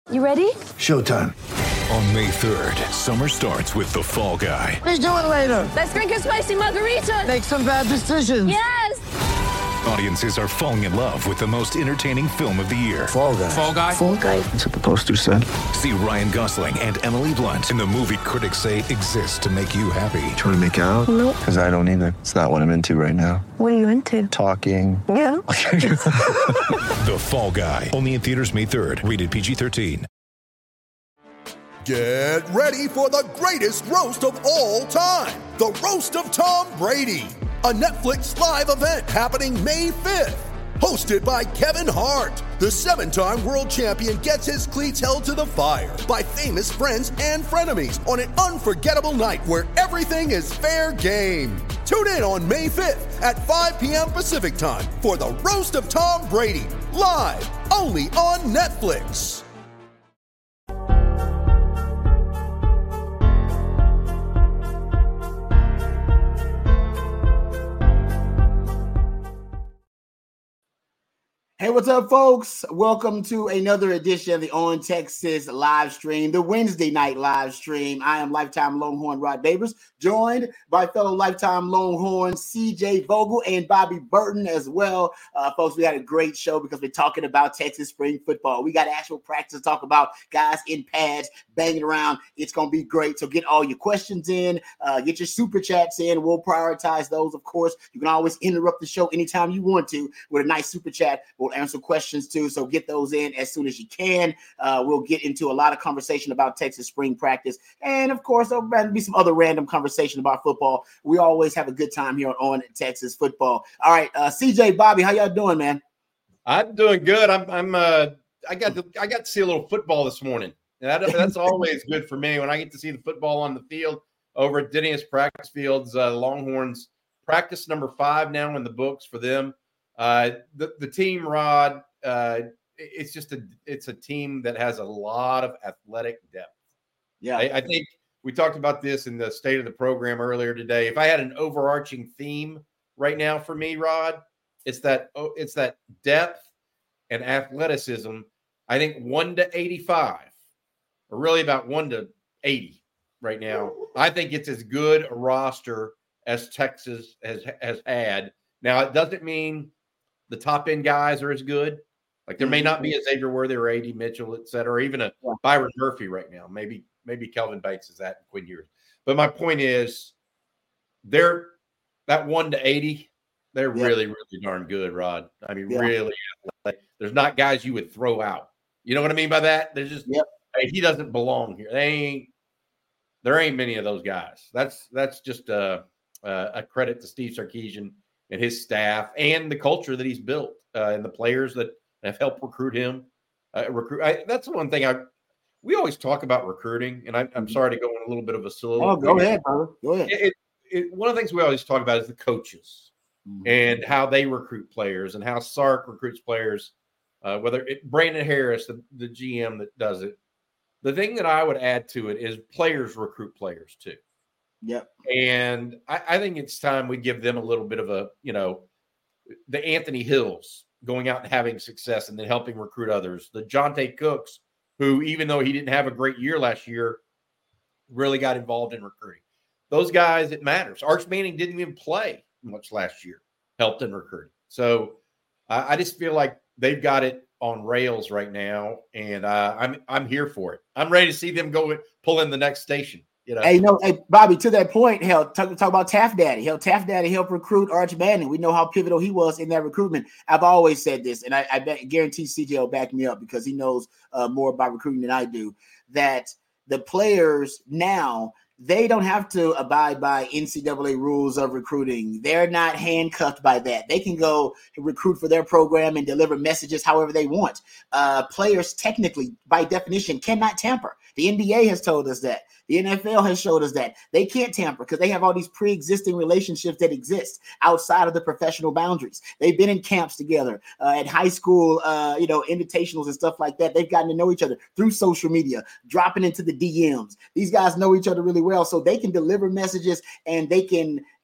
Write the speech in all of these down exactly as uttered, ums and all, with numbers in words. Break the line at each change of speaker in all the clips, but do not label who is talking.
You ready?
Showtime.
On May third, summer starts with The Fall Guy.
Let's do it later.
Let's drink a spicy margarita.
Make some bad decisions.
Yes!
Audiences are falling in love with the most entertaining film of the year.
Fall Guy.
Fall Guy?
Fall Guy.
That's what the poster said.
See Ryan Gosling and Emily Blunt in the movie critics say exists to make you happy.
Trying to make it out?
Nope.
Because I don't either. It's not what I'm into right now.
What are you into?
Talking.
Yeah.
The Fall Guy. Only in theaters May third. Rated P G thirteen.
Get ready for the greatest roast of all time. The Roast of Tom Brady. A Netflix live event happening May fifth. Hosted by Kevin Hart. The seven-time world champion gets his cleats held to the fire by famous friends and frenemies on an unforgettable night where everything is fair game. Tune in on May fifth at five p.m. Pacific time for the Roast of Tom Brady. Live only on Netflix.
Hey, what's up, folks? Welcome to another edition of the On Texas live stream, the Wednesday night live stream. I am Lifetime Longhorn Rod Babers, joined by fellow Lifetime Longhorn C J Vogel and Bobby Burton as well. Uh, folks, we had a great show because we're talking about Texas spring football. We got actual practice to talk about, guys in pads, banging around. It's going to be great. So get all your questions in, uh, get your super chats in. We'll prioritize those, of course. You can always interrupt the show anytime you want to with a nice super chat. We'll answer questions too, so get those in as soon as you can. Uh, we'll get into a lot of conversation about Texas spring practice, and of course there'll be some other random conversation about football. We always have a good time here on Texas football. All right, uh, C J, Bobby, how y'all doing, man?
I'm doing good. I'm. I'm. Uh, I got. To, I got to see a little football this morning. That, that's always good for me when I get to see the football on the field over at Denny's practice fields. Uh, Longhorns practice number five now in the books for them. Uh, the, the team, Rod, uh, it's just a it's a team that has a lot of athletic depth.
Yeah,
I, I think we talked about this in the state of the program earlier today. If I had an overarching theme right now for me, Rod, it's that it's that depth and athleticism. I think one to eighty-five, or really about one to eighty right now. I think it's as good a roster as Texas has has had. Now, it doesn't mean the top end guys are as good. Like there may not be a Xavier Worthy or A D Mitchell, et cetera, or even a Byron Murphy right now. Maybe, maybe Kelvin Banks is that in Quinn Ewers. But my point is, they're that one to eighty, they're yeah. really, really darn good, Rod. I mean, yeah. really athletic. There's not guys you would throw out. You know what I mean by that? There's just
yep.
hey, he doesn't belong here. They ain't there ain't many of those guys. That's that's just a a, a credit to Steve Sarkisian and his staff and the culture that he's built uh, and the players that have helped recruit him. Uh, recruit. I, that's the one thing I we always talk about recruiting, and I, I'm sorry to go on a little bit of a soliloquy.
Oh, go ahead, brother. Go ahead.
It, it, it, one of the things we always talk about is the coaches mm-hmm. and how they recruit players and how Sark recruits players, uh, whether it, Brandon Harris, the, the G M that does it. The thing that I would add to it is players recruit players too.
Yep.
And I, I think it's time we give them a little bit of a, you know, the Anthony Hills going out and having success and then helping recruit others. The Jonte Cooks, who, even though he didn't have a great year last year, really got involved in recruiting. Those guys, it matters. Arch Manning didn't even play much last year, helped in recruiting. So uh, I just feel like they've got it on rails right now, and uh, I'm I'm here for it. I'm ready to see them go pull in the next station. You know?
Hey, no, hey, Bobby, to that point, hell, talk, talk about Taft Daddy. Hell, Taft Daddy helped recruit Arch Manning. We know how pivotal he was in that recruitment. I've always said this, and I, I bet, guarantee C J will back me up because he knows uh, more about recruiting than I do, that the players now, they don't have to abide by N C double A rules of recruiting. They're not handcuffed by that. They can go recruit for their program and deliver messages however they want. Uh, players technically, by definition, cannot tamper. The N B A has told us that. The N F L has showed us that they can't tamper because they have all these pre-existing relationships that exist outside of the professional boundaries. They've been in camps together uh, at high school, uh, you know, invitationals and stuff like that. They've gotten to know each other through social media, dropping into the D Ms. These guys know each other really well, so they can deliver messages and they can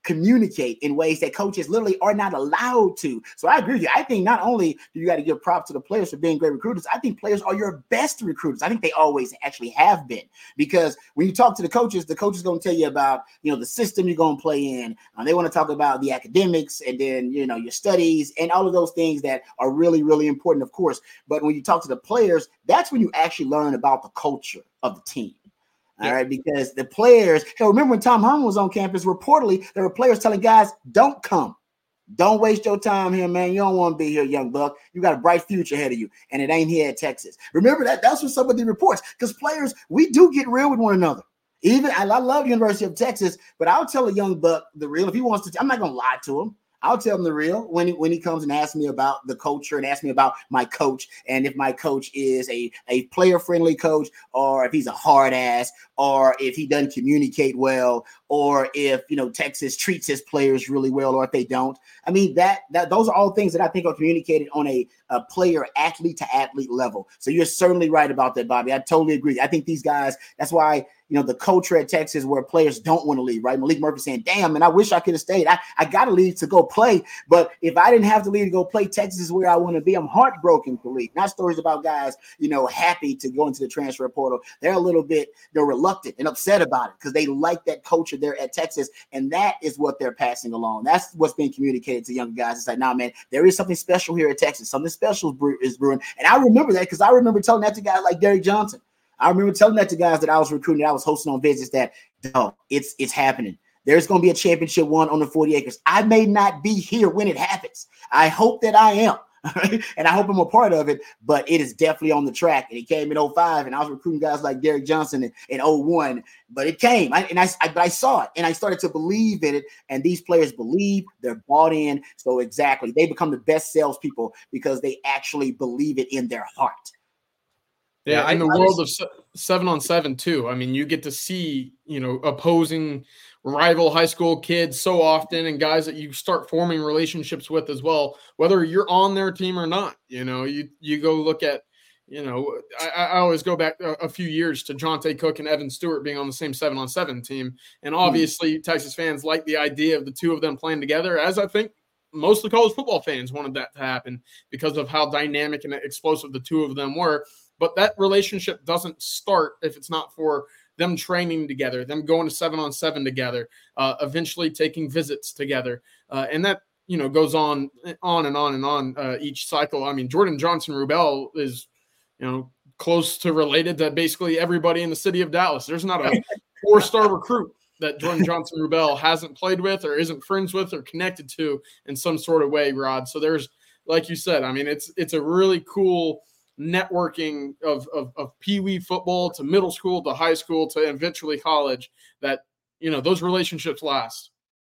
communicate in ways that coaches literally are not allowed to. So I agree with you. I think not only do you got to give props to the players for being great recruiters, I think players are your best recruiters. I think they always actually have been, because when you talk to the coaches, the coach is going to tell you about, you know, the system you're going to play in. Uh, they want to talk about the academics and then, you know, your studies and all of those things that are really, really important, of course. But when you talk to the players, that's when you actually learn about the culture of the team. All right, because the players, hey, remember when Tom Herman was on campus, reportedly there were players telling guys, don't come. Don't waste your time here, man. You don't want to be here, young buck. You got a bright future ahead of you, and it ain't here at Texas. Remember that? That's what some of the reports, because players, we do get real with one another. Even I, I love University of Texas, but I'll tell a young buck the real. If he wants to, I'm not going to lie to him. I'll tell him the real when he, when he comes and asks me about the culture and asks me about my coach, and if my coach is a, a player-friendly coach, or if he's a hard ass, or if he doesn't communicate well, or if, you know, Texas treats his players really well, or if they don't. I mean, that that those are all things that I think are communicated on a, a player athlete to athlete level. So you're certainly right about that, Bobby. I totally agree. I think these guys, that's why, you know, the culture at Texas where players don't want to leave, right? Malik Murphy saying, damn, man, I wish I could have stayed. I, I got to leave to go play. But if I didn't have to leave to go play, Texas is where I want to be. I'm heartbroken to leave. Not stories about guys, you know, happy to go into the transfer portal. They're a little bit, they're reluctant and upset about it because they like that culture there at Texas. And that is what they're passing along. That's what's being communicated to young guys. It's like, nah, man, there is something special here at Texas. Something special is brewing. And I remember that because I remember telling that to guys like Derek Johnson. I remember telling that to guys that I was recruiting, that I was hosting on visits, that no, it's it's happening. There's going to be a championship won on the forty acres. I may not be here when it happens. I hope that I am, and I hope I'm a part of it, but it is definitely on the track. And it came in oh five, and I was recruiting guys like Derek Johnson in, in oh one, but it came, I, and I, I, but I saw it, and I started to believe in it, and these players believe, they're bought in, so exactly, they become the best salespeople because they actually believe it in their heart.
Yeah,
Yeah,
in
I-
the
I
world
just-
of se- seven on seven too. I mean, you get to see, you know, opposing rival high school kids so often, and guys that you start forming relationships with as well, whether you're on their team or not. You know, you you go look at, you know, I, I always go back a, a few years to Jonte Cook and Evan Stewart being on the same seven on seven team, and obviously mm-hmm. Texas fans like the idea of the two of them playing together, as I think most of the college football fans wanted that to happen because of how dynamic and explosive the two of them were. But that relationship doesn't start if it's not for them training together, them going to seven on seven together, uh, eventually taking visits together. Uh, and that, you know, goes on, on and on and on uh, each cycle. I mean, Jordan Johnson Rubel is, you know, close to related to basically everybody in the city of Dallas. There's not a four-star recruit that Jordan Johnson Rubel hasn't played with or isn't friends with or connected to in some sort of way, Rod. So there's, like you said, I mean, it's, it's a really cool networking of, of, of Pee-wee football to middle school to high school to eventually college, that, you know, those relationships last.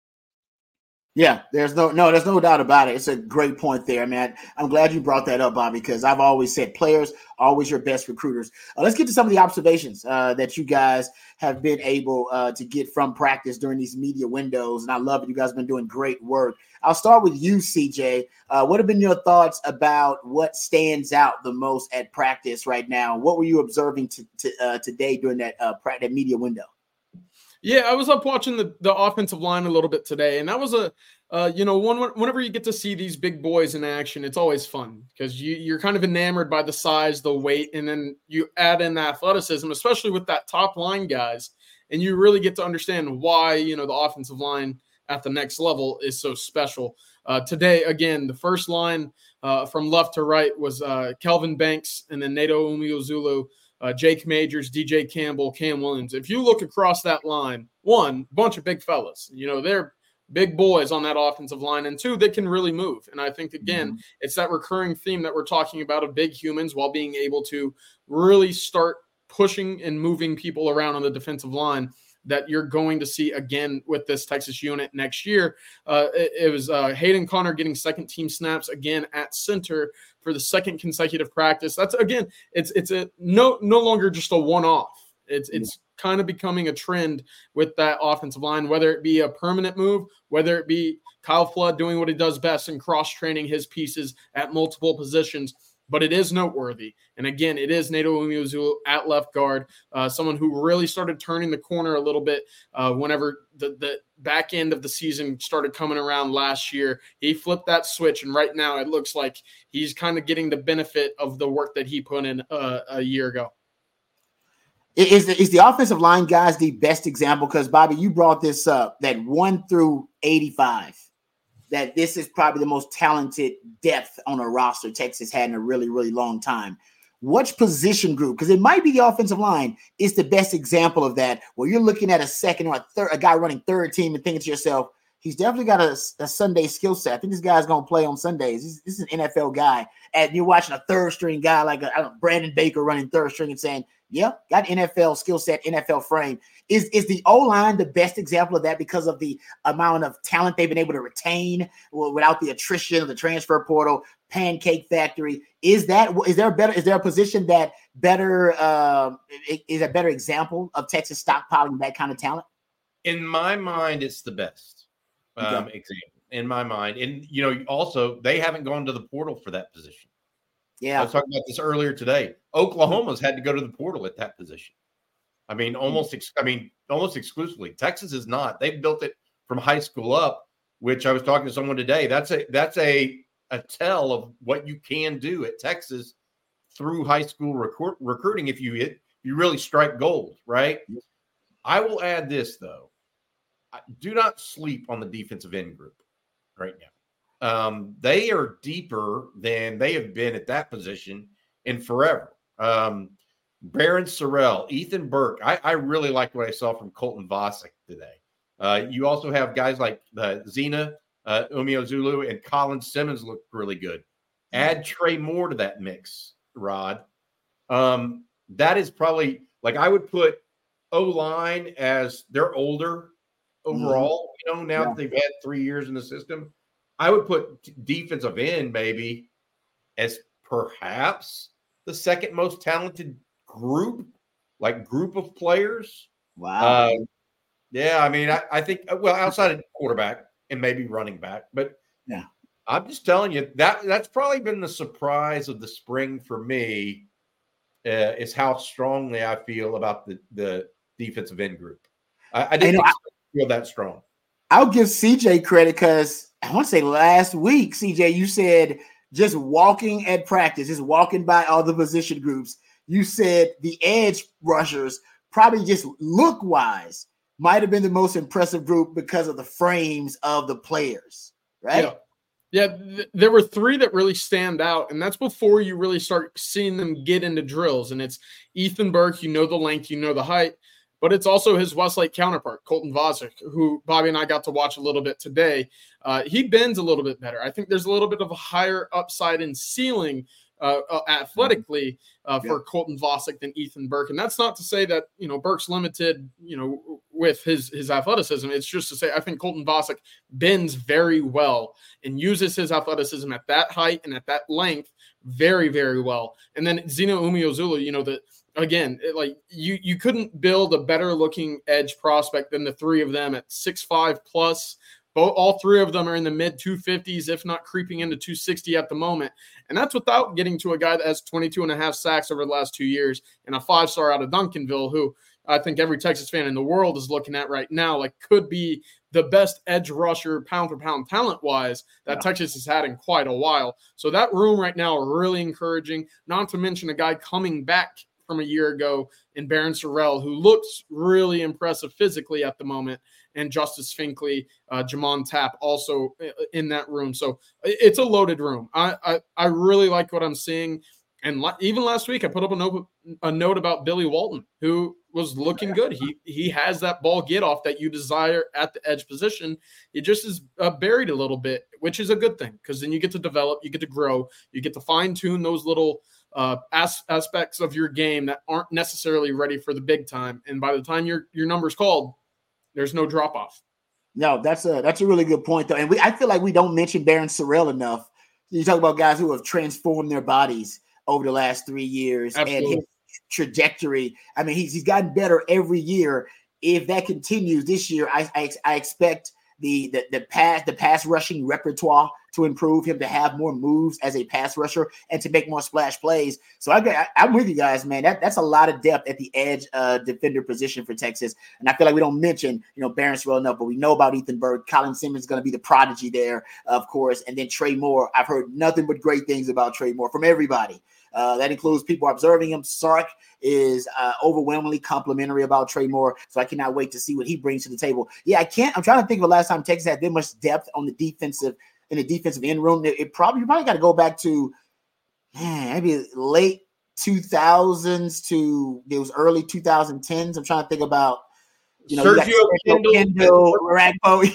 Yeah, there's no, no, there's no doubt about it. It's a great point there, man. I'm glad you brought that up, Bobby, because I've always said players are always your best recruiters. Uh, let's get to some of the observations uh, that you guys have been able uh, to get from practice during these media windows. And I love it. You guys have been doing great work. I'll start with you, C J. Uh, what have been your thoughts about what stands out the most at practice right now? What were you observing to, to, uh, today during that, uh, that media window?
Yeah, I was up watching the, the offensive line a little bit today, and that was a, uh, you know, one whenever you get to see these big boys in action, it's always fun because you, you're kind of enamored by the size, the weight, and then you add in the athleticism, especially with that top line guys, and you really get to understand why, you know, the offensive line at the next level is so special. Uh, today, again, the first line uh, from left to right was uh, Kelvin Banks and then Nato Umeozulu, Uh, Jake Majors, D J Campbell, Cam Williams. If you look across that line, one, bunch of big fellas. You know, they're big boys on that offensive line. And two, they can really move. And I think, again, mm-hmm. it's that recurring theme that we're talking about of big humans while being able to really start pushing and moving people around on the defensive line that you're going to see again with this Texas unit next year. Uh, it, it was uh, Hayden Connor getting second team snaps again at center for the second consecutive practice. That's again, it's it's a no no longer just a one-off. It's it's yeah. kind of becoming a trend with that offensive line, whether it be a permanent move, whether it be Kyle Flood doing what he does best and cross-training his pieces at multiple positions. but it is noteworthy. And again, it is Neto Umeozulu at left guard, uh, someone who really started turning the corner a little bit uh, whenever the, the back end of the season started coming around last year. He flipped that switch, and right now it looks like he's kind of getting the benefit of the work that he put in uh, a year ago.
Is the, is the offensive line guys the best example? Because, Bobby, you brought this up, that one through eighty-five, that this is probably the most talented depth on a roster Texas had in a really, really long time. Which position group, because it might be the offensive line, is the best example of that, where you're looking at a second or a third, a guy running third team and thinking to yourself, he's definitely got a, a Sunday skill set. I think this guy's going to play on Sundays. This, this is an N F L guy. And you're watching a third string guy like a, I don't know, Brandon Baker running third string and saying, yeah, got N F L skill set, N F L frame. Is, is the O-line the best example of that because of the amount of talent they've been able to retain without the attrition of the transfer portal, pancake factory? Is that, is there a better, is there a position that better, uh, is a better example of Texas stockpiling that kind of talent?
In my mind, it's the best um, okay. example. In my mind. And, you know, also, they haven't gone to the portal for that position.
Yeah.
I was talking about this earlier today. Oklahoma's had to go to the portal at that position. I mean, almost, ex- I mean, almost exclusively. Texas is not. They've built it from high school up, which I was talking to someone today. That's a, that's a, a tell of what you can do at Texas through high school recruit, recruiting. If you hit, you really strike gold, right? I will add this though. Do not sleep on the defensive end group right now. Um, they are deeper than they have been at that position in forever. Um, Barron Sorrell, Ethan Burke. I, I really liked what I saw from Colton Vasek today. Uh, you also have guys like uh, Zena uh, Umeozulu and Colin Simmons look really good. Add Trey Moore to that mix, Rod. Um, that is probably like I would put O-line as they're older overall. Mm-hmm. You know, now yeah. that they've had three years in the system. I would put defensive end maybe as perhaps the second most talented group, like group of players.
Wow.
Uh, yeah, I mean, I, I think, well, outside of quarterback and maybe running back, but
yeah,
I'm just telling you that that's probably been the surprise of the spring for me uh, is how strongly I feel about the, the defensive end group. I, I didn't I know, feel that strong.
I'll give C J credit because I want to say last week, C J, you said just walking at practice, just walking by all the position groups, you said the edge rushers probably just look-wise might have been the most impressive group because of the frames of the players, right?
Yeah. Yeah, th- there were three that really stand out, and that's before you really start seeing them get into drills. And it's Ethan Burke, you know the length, you know the height, but it's also his Westlake counterpart, Colton Vasek, who Bobby and I got to watch a little bit today. Uh, he bends a little bit better. I think there's a little bit of a higher upside in ceiling uh, uh, athletically uh, for yeah. Colton Vasek than Ethan Burke. And that's not to say that, you know, Burke's limited, you know, with his, his athleticism. It's just to say I think Colton Vasek bends very well and uses his athleticism at that height and at that length very, very well. And then Zena Umeozulu, you know, the again, it, like you you couldn't build a better looking edge prospect than the three of them at six five plus. Both, all three of them are in the mid two fifties, if not creeping into two sixty at the moment. And that's without getting to a guy that has twenty-two and a half sacks over the last two years and a five-star out of Duncanville, who I think every Texas fan in the world is looking at right now, like could be the best edge rusher pound for pound talent-wise that yeah. Texas has had in quite a while. So that room right now really encouraging, not to mention a guy coming back from a year ago in Barron Sorrell, who looks really impressive physically at the moment, and Justice Finkley, uh, Jamon Tapp also in that room. So it's a loaded room. I I, I really like what I'm seeing. And la- even last week, I put up a note, a note about Billy Walton, who was looking good. He he has that ball get off that you desire at the edge position. It just is uh, buried a little bit, which is a good thing because then you get to develop, you get to grow, you get to fine tune those little uh, as- aspects of your game that aren't necessarily ready for the big time. And by the time your your number's called, there's no drop off. No,
that's a that's a really good point though, and we I feel like we don't mention Barron Sorrell enough. You talk about guys who have transformed their bodies over the last three years Absolutely. And his trajectory. I mean, he's he's gotten better every year. If that continues this year, I I, I expect the the the pass the pass rushing repertoire to improve him, to have more moves as a pass rusher and to make more splash plays. So I, I, I'm with you guys, man. That, that's a lot of depth at the edge uh, defender position for Texas. And I feel like we don't mention, you know, Barron well enough, but we know about Ethan Bird. Colin Simmons is going to be the prodigy there, of course. And then Trey Moore. I've heard nothing but great things about Trey Moore from everybody. Uh, that includes people observing him. Sark is uh, overwhelmingly complimentary about Trey Moore, so I cannot wait to see what he brings to the table. Yeah, I can't. I'm trying to think of the last time Texas had this much depth on the defensive in the defensive end room. It, it probably you probably got to go back to man, maybe late two thousands to it was early twenty tens. I'm trying to think about you know
Sergio
you Kendall, Kendall Ragbo,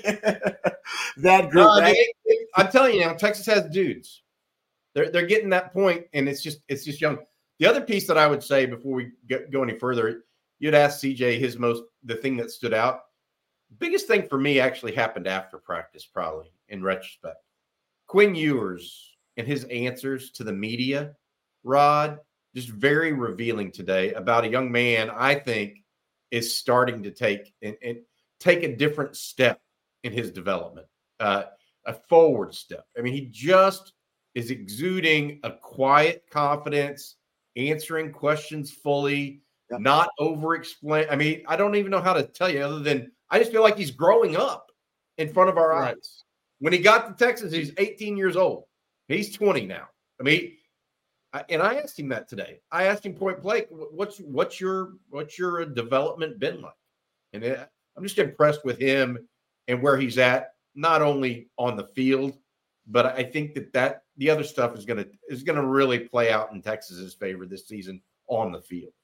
that group.
No, I mean,
right?
it, it, I'm telling you now, Texas has dudes. They're they're getting that point, and it's just it's just young. The other piece that I would say before we get, go any further, you'd ask C J his most the thing that stood out. Biggest thing for me actually happened after practice, probably in retrospect. Quinn Ewers and his answers to the media, Rod, just very revealing today about a young man I think is starting to take and, and take a different step in his development, uh, a forward step. I mean, he just is exuding a quiet confidence, answering questions fully, yep. not over-explain. I mean, I don't even know how to tell you other than I just feel like he's growing up in front of our right. eyes. When he got to Texas, he's eighteen years old. He's twenty now. I mean, I, and I asked him that today. I asked him point blank, what's what's your what's your development been like? And it, I'm just impressed with him and where he's at, not only on the field, but I think that, that the other stuff is gonna is gonna really play out in Texas's favor this season on the field.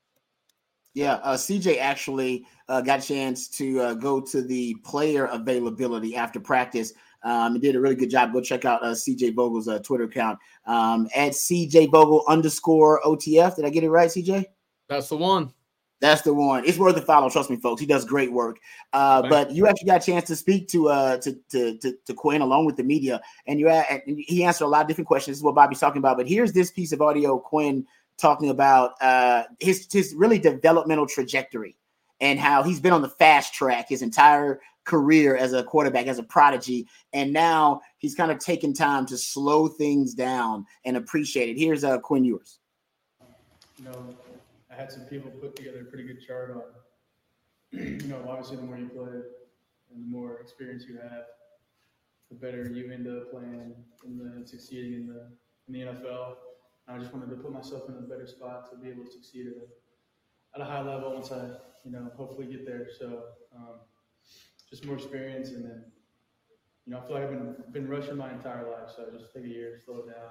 Yeah, uh, C J actually uh, got a chance to uh, go to the player availability after practice. Um, he did a really good job. Go check out uh, C J Vogel's uh, Twitter account um, at C J Vogel underscore O T F. Did I get it right, C J?
That's the one.
That's the one. It's worth a follow. Trust me, folks. He does great work. Uh, but you actually got a chance to speak to uh to to to, to Quinn along with the media, and you and he answered a lot of different questions. This is what Bobby's talking about. But here's this piece of audio Quinn talking about uh, his his really developmental trajectory and how he's been on the fast track his entire career as a quarterback, as a prodigy, and now he's kind of taken time to slow things down and appreciate it. Here's uh, Quinn Ewers.
You know, I had some people put together a pretty good chart on, you know, obviously the more you play and the more experience you have, the better you end up playing and the succeeding in the in the N F L. I just wanted to put myself in a better spot to be able to succeed at a, at a high level once I, you know, hopefully get there. So um, just more experience, and then, you know, I feel like I've been been rushing my entire life, so I just take a year to slow down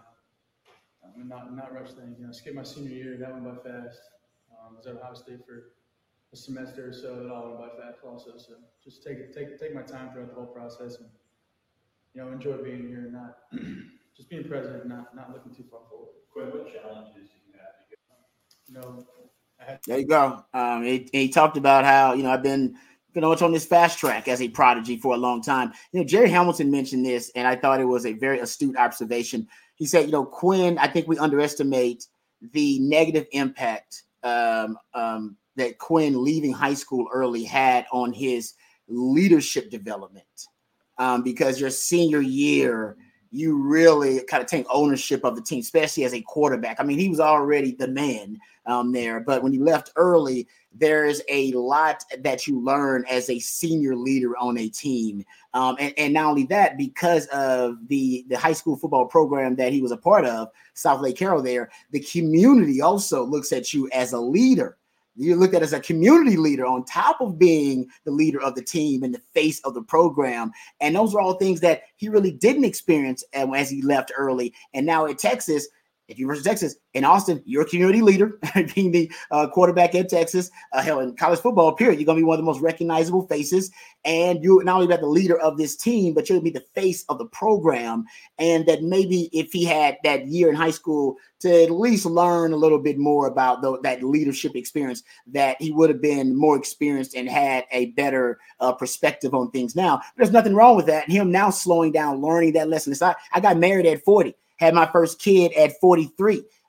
um, and not not rush things. You know, skip my senior year, that went by fast. Um, I was at Ohio State for a semester or so, that all went by fast also. So just take it, take take my time throughout the whole process, and you know, enjoy being here and not just being present, and not not looking too far forward.
Quinn, what challenges do you have?
You know, I had-
there you go. Um, he, he talked about how, you know, I've been you know, on this fast track as a prodigy for a long time. You know, Jerry Hamilton mentioned this, and I thought it was a very astute observation. He said, you know, Quinn, I think we underestimate the negative impact um, um, that Quinn leaving high school early had on his leadership development. Um, because your senior year, you really kind of take ownership of the team, especially as a quarterback. I mean, he was already the man um, there, but when he left early, there's a lot that you learn as a senior leader on a team. Um, and, and not only that, because of the, the high school football program that he was a part of, South Lake Carroll there, the community also looks at you as a leader. You're looked at as a community leader on top of being the leader of the team and the face of the program. And those are all things that he really didn't experience as he left early. And now at Texas, if you versus Texas, in Austin, you're a community leader, being the uh, quarterback at Texas. Uh, hell, in college football, period, you're going to be one of the most recognizable faces. And you're not only about the leader of this team, but you're going to be the face of the program. And that maybe if he had that year in high school to at least learn a little bit more about the, that leadership experience, that he would have been more experienced and had a better uh, perspective on things now. There's nothing wrong with that. Him now slowing down, learning that lesson. It's, I, I got married at forty. Had my first kid at forty-three.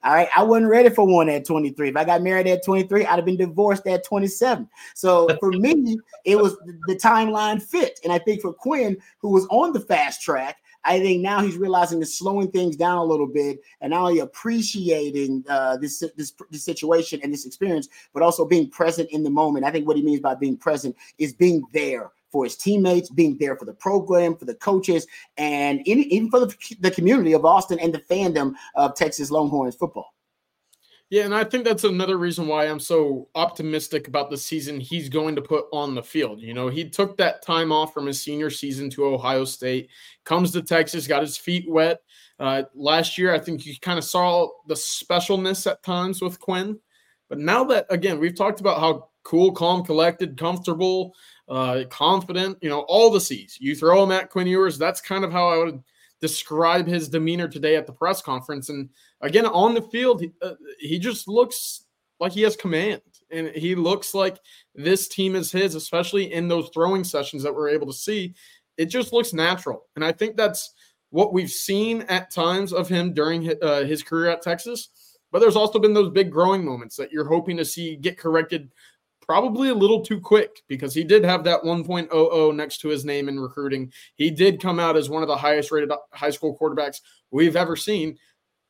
All right. I wasn't ready for one at twenty-three. If I got married at twenty-three, I'd have been divorced at twenty-seven. So for me, it was the timeline fit. And I think for Quinn, who was on the fast track, I think now he's realizing it's slowing things down a little bit and not only appreciating uh, this, this, this situation and this experience, but also being present in the moment. I think what he means by being present is being there for his teammates, being there for the program, for the coaches, and in, even for the, the community of Austin and the fandom of Texas Longhorns football.
Yeah, and I think that's another reason why I'm so optimistic about the season he's going to put on the field. You know, he took that time off from his senior season to Ohio State, comes to Texas, got his feet wet. Uh, last year, I think you kind of saw the specialness at times with Quinn. But now that, again, we've talked about how cool, calm, collected, comfortable, uh, confident, you know, all the C's. You throw him at Quinn Ewers, that's kind of how I would describe his demeanor today at the press conference. And again, on the field, he, uh, he just looks like he has command, and he looks like this team is his, especially in those throwing sessions that we're able to see. It just looks natural. And I think that's what we've seen at times of him during his, uh, his career at Texas. But there's also been those big growing moments that you're hoping to see get corrected probably a little too quick, because he did have that one point oh oh next to his name in recruiting. He did come out as one of the highest rated high school quarterbacks we've ever seen.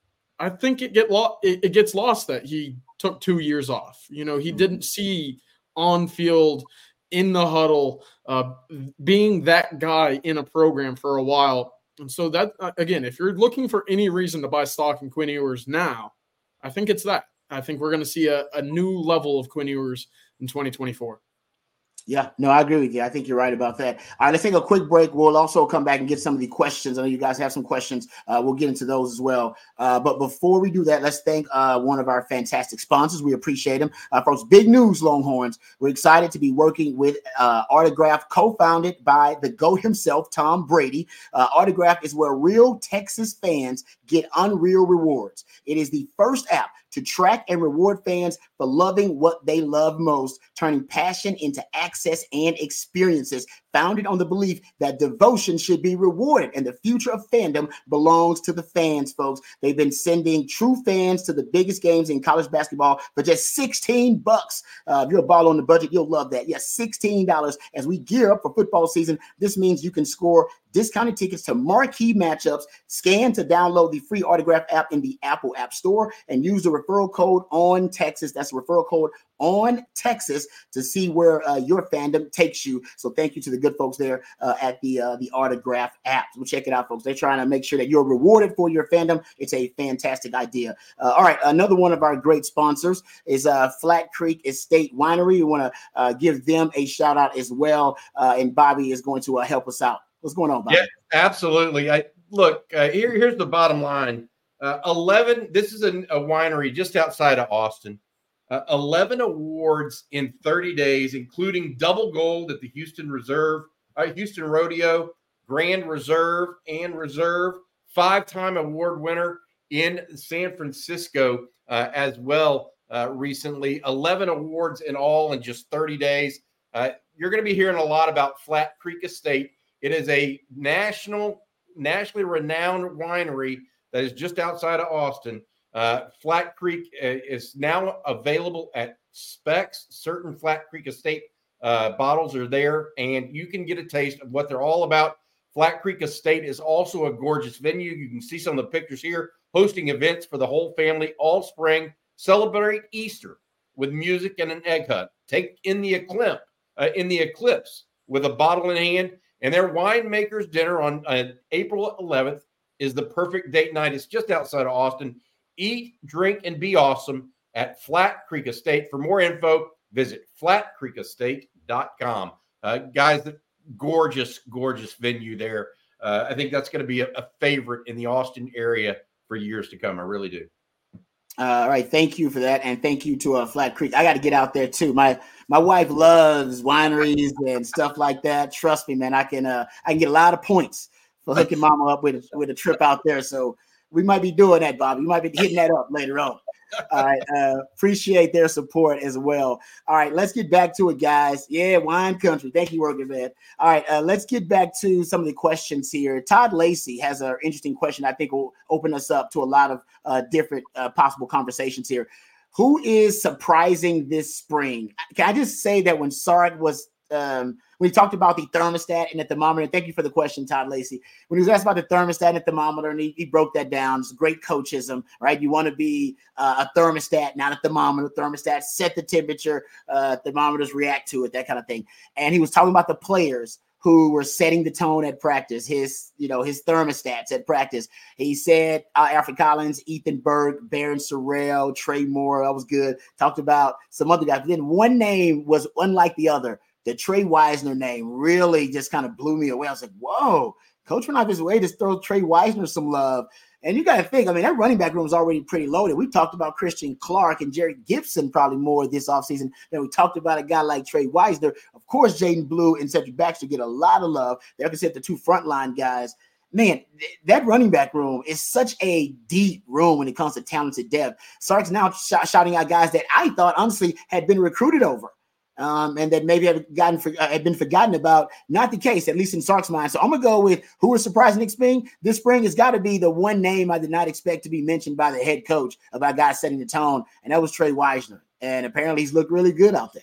I think it get lo- it, it gets lost that he took two years off. You know, he didn't see on field, in the huddle, uh, being that guy in a program for a while. And so that, uh, again, if you're looking for any reason to buy stock in Quinn Ewers now, I think it's that. I think we're going to see a, a new level of Quinn Ewers in twenty twenty-four.
Yeah, no, I agree with you. I think you're right about that. All right, let's take a quick break. We'll also come back and get some of the questions. I know you guys have some questions. Uh, we'll get into those as well. Uh, but before we do that, let's thank uh, one of our fantastic sponsors. We appreciate them. Uh, folks, big news, Longhorns. We're excited to be working with uh, Autograph, co-founded by the GOAT himself, Tom Brady. Uh, Autograph is where real Texas fans get unreal rewards. It is the first app to track and reward fans for loving what they love most, turning passion into access and experiences, founded on the belief that devotion should be rewarded and the future of fandom belongs to the fans, folks. They've been sending true fans to the biggest games in college basketball for just sixteen bucks. Uh, if you're a ball on the budget, you'll love that. Yes, sixteen dollars as we gear up for football season. This means you can score discounted tickets to marquee matchups. Scan to download the free Autograph app in the Apple App Store and use the referral code on Texas. That's the referral code on Texas to see where uh, your fandom takes you. So thank you to the good folks there uh, at the uh, the Autograph app. We'll check it out, folks. They're trying to make sure that you're rewarded for your fandom. It's a fantastic idea. Uh, all right, another one of our great sponsors is uh, Flat Creek Estate Winery. We want to uh, give them a shout out as well, uh, and Bobby is going to uh, help us out. What's going on, Bobby?
Yeah, absolutely. I look uh, here. Here's the bottom line. Uh, Eleven. This is a, a winery just outside of Austin. Uh, eleven awards in thirty days, including double gold at the Houston Reserve, uh, Houston Rodeo, Grand Reserve, and Reserve. Five-time award winner in San Francisco uh, as well uh, recently. eleven awards in all in just thirty days. Uh, you're going to be hearing a lot about Flat Creek Estate. It is a national, nationally renowned winery that is just outside of Austin. Uh, Flat Creek uh, is now available at Specs. Certain Flat Creek Estate uh, bottles are there, and you can get a taste of what they're all about. Flat Creek Estate is also a gorgeous venue. You can see some of the pictures here, hosting events for the whole family all spring. Celebrate Easter with music and an egg hunt. Take in the eclipse, uh, in the eclipse with a bottle in hand. And their winemaker's dinner on uh, April eleventh is the perfect date night. It's just outside of Austin. Eat, drink, and be awesome at Flat Creek Estate. For more info, visit flat creek estate dot com. Uh, guys, the gorgeous, gorgeous venue there. Uh, I think that's going to be a, a favorite in the Austin area for years to come. I really do.
Uh, all right, thank you for that, and thank you to uh, Flat Creek. I got to get out there too. My my wife loves wineries and stuff like that. Trust me, man. I can uh, I can get a lot of points for hooking Mama up with a, with a trip out there. So we might be doing that, Bobby. We might be hitting that up later on. All right. Uh, appreciate their support as well. All right. Let's get back to it, guys. Yeah, wine country. Thank you, Working Man. All right. Uh, let's get back to some of the questions here. Todd Lacey has an interesting question I think will open us up to a lot of uh, different uh, possible conversations here. Who is surprising this spring? Can I just say that when Sark was um, when he talked about the thermostat and the thermometer, thank you for the question, Todd Lacey. When he was asked about the thermostat and the thermometer, and he, he broke that down, it's great coachism, right? You want to be uh, a thermostat, not a thermometer. Thermostat set the temperature, uh, thermometers react to it, that kind of thing. And he was talking about the players who were setting the tone at practice, his, you know, his thermostats at practice. He said uh, Alfred Collins, Ethan Burke, Baron Sorrell, Trey Moore, that was good. Talked about some other guys. But then one name was unlike the other. The Trey Wisner name really just kind of blew me away. I was like, whoa, Coach went out his way to throw Trey Wisner some love. And you got to think, I mean, that running back room is already pretty loaded. We talked about Christian Clark and Jerry Gibson probably more this offseason than we talked about a guy like Trey Wisner. Of course, Jaden Blue and Cedric Baxter get a lot of love. They're considered the two frontline guys. Man, th- that running back room is such a deep room when it comes to talented depth. Sark's now sh- shouting out guys that I thought, honestly, had been recruited over. Um, and that maybe have gotten for, uh, had been forgotten about. Not the case, at least in Sark's mind. So I'm gonna go with who was surprising next spring. This spring has got to be the one name I did not expect to be mentioned by the head coach about guys setting the tone, and that was Trey Wisner. And apparently he's looked really good out there.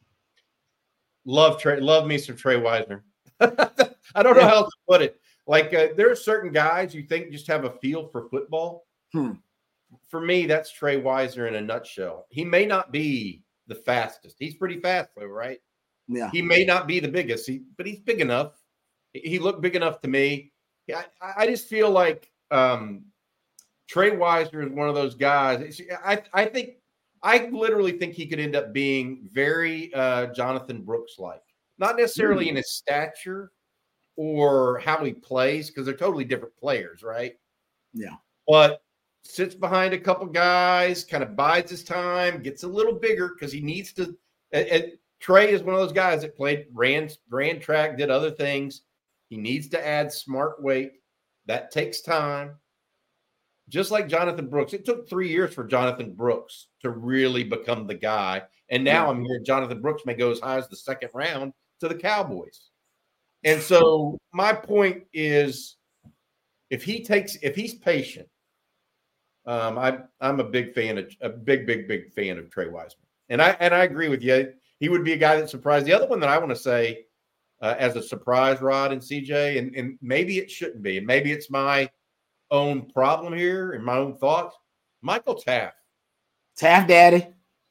Love Trey, love me some Trey Wisner. I don't know how else to put it. Like uh, there are certain guys you think just have a feel for football.
Hmm.
For me, that's Trey Wisner in a nutshell. He may not be the fastest. He's pretty fast, though, right?
Yeah.
He may not be the biggest, he, but he's big enough. He looked big enough to me. I, I just feel like um, Trey Wisner is one of those guys. I, I think, I literally think he could end up being very uh, Jonathan Brooks-like. Not necessarily mm. in his stature or how he plays, because they're totally different players, right?
Yeah.
But sits behind a couple guys, kind of bides his time, gets a little bigger because he needs to. And, and Trey is one of those guys that played, ran, ran track, did other things. He needs to add smart weight. That takes time. Just like Jonathan Brooks. It took three years for Jonathan Brooks to really become the guy. And now I'm hearing Jonathan Brooks may go as high as the second round to the Cowboys. And so my point is, if he takes, if he's patient, Um, I, I'm a big fan of a big, big, big fan of Trey Wisner, and I and I agree with you. He would be a guy that surprised. The other one that I want to say uh, as a surprise, Rod and C J, and, and maybe it shouldn't be, and maybe it's my own problem here and my own thoughts. Michael Taft,
Taft Daddy.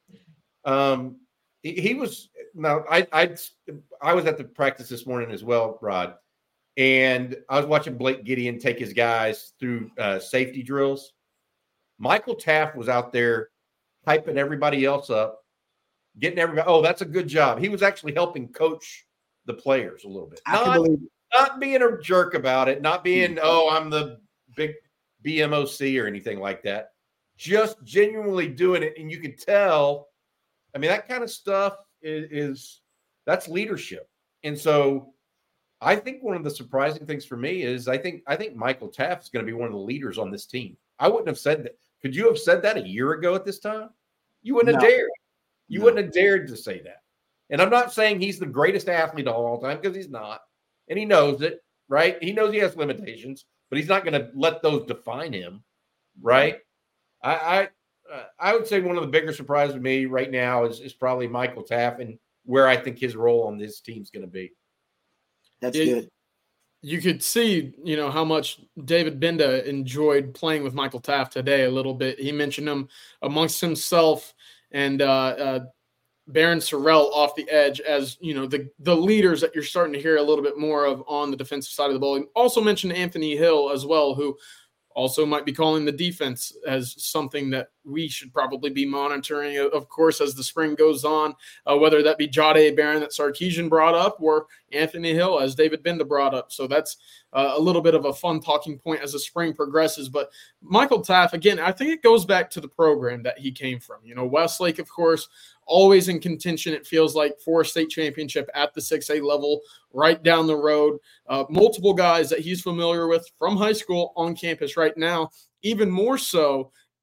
Um, he, he was now. I I I was at the practice this morning as well, Rod, and I was watching Blake Gideon take his guys through uh, safety drills. Michael Taft was out there hyping everybody else up, getting everybody, oh, that's a good job. He was actually helping coach the players a little bit.
I
Not,
can believe it.
not being a jerk about it, not being, oh, I'm the big B M O C or anything like that. Just genuinely doing it. And you could tell, I mean, that kind of stuff is, is that's leadership. And so I think one of the surprising things for me is I think I think Michael Taft is going to be one of the leaders on this team. I wouldn't have said that. Could you have said that a year ago at this time? You wouldn't
No.
have dared. You
No.
wouldn't have dared to say that. And I'm not saying he's the greatest athlete of all time, because he's not. And he knows it, right? He knows he has limitations, but he's not going to let those define him, right? I I, uh, I would say one of the bigger surprises to me right now is, is probably Michael Taft and where I think his role on this team is going to be.
That's
It-
good.
You could see, you know, how much David Benda enjoyed playing with Michael Taft today a little bit. He mentioned him amongst himself and uh, uh, Baron Sorrell off the edge as, you know, the, the leaders that you're starting to hear a little bit more of on the defensive side of the ball. He also mentioned Anthony Hill as well, who also might be calling the defense as something that we should probably be monitoring, of course, as the spring goes on, uh, whether that be Jahdae Barron that Sarkisian brought up or Anthony Hill, as David Benda brought up. So that's uh, a little bit of a fun talking point as the spring progresses. But Michael Taft, again, I think it goes back to the program that he came from. You know, Westlake, of course, always in contention, it feels like, for a state championship at the six A level, right down the road. Uh, multiple guys that he's familiar with from high school on campus right now, even more so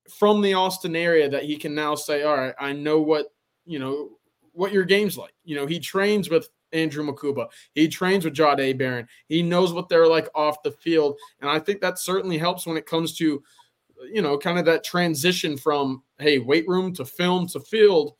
from the Austin area that he can now say, all right, I know what, you know, what your game's like. You know, he trains with Andrew Makuba. He trains with Jahdae Barron. He knows what they're like off the field. And I think that certainly helps when it comes to, you know, kind of that transition from, hey, weight room to film to field.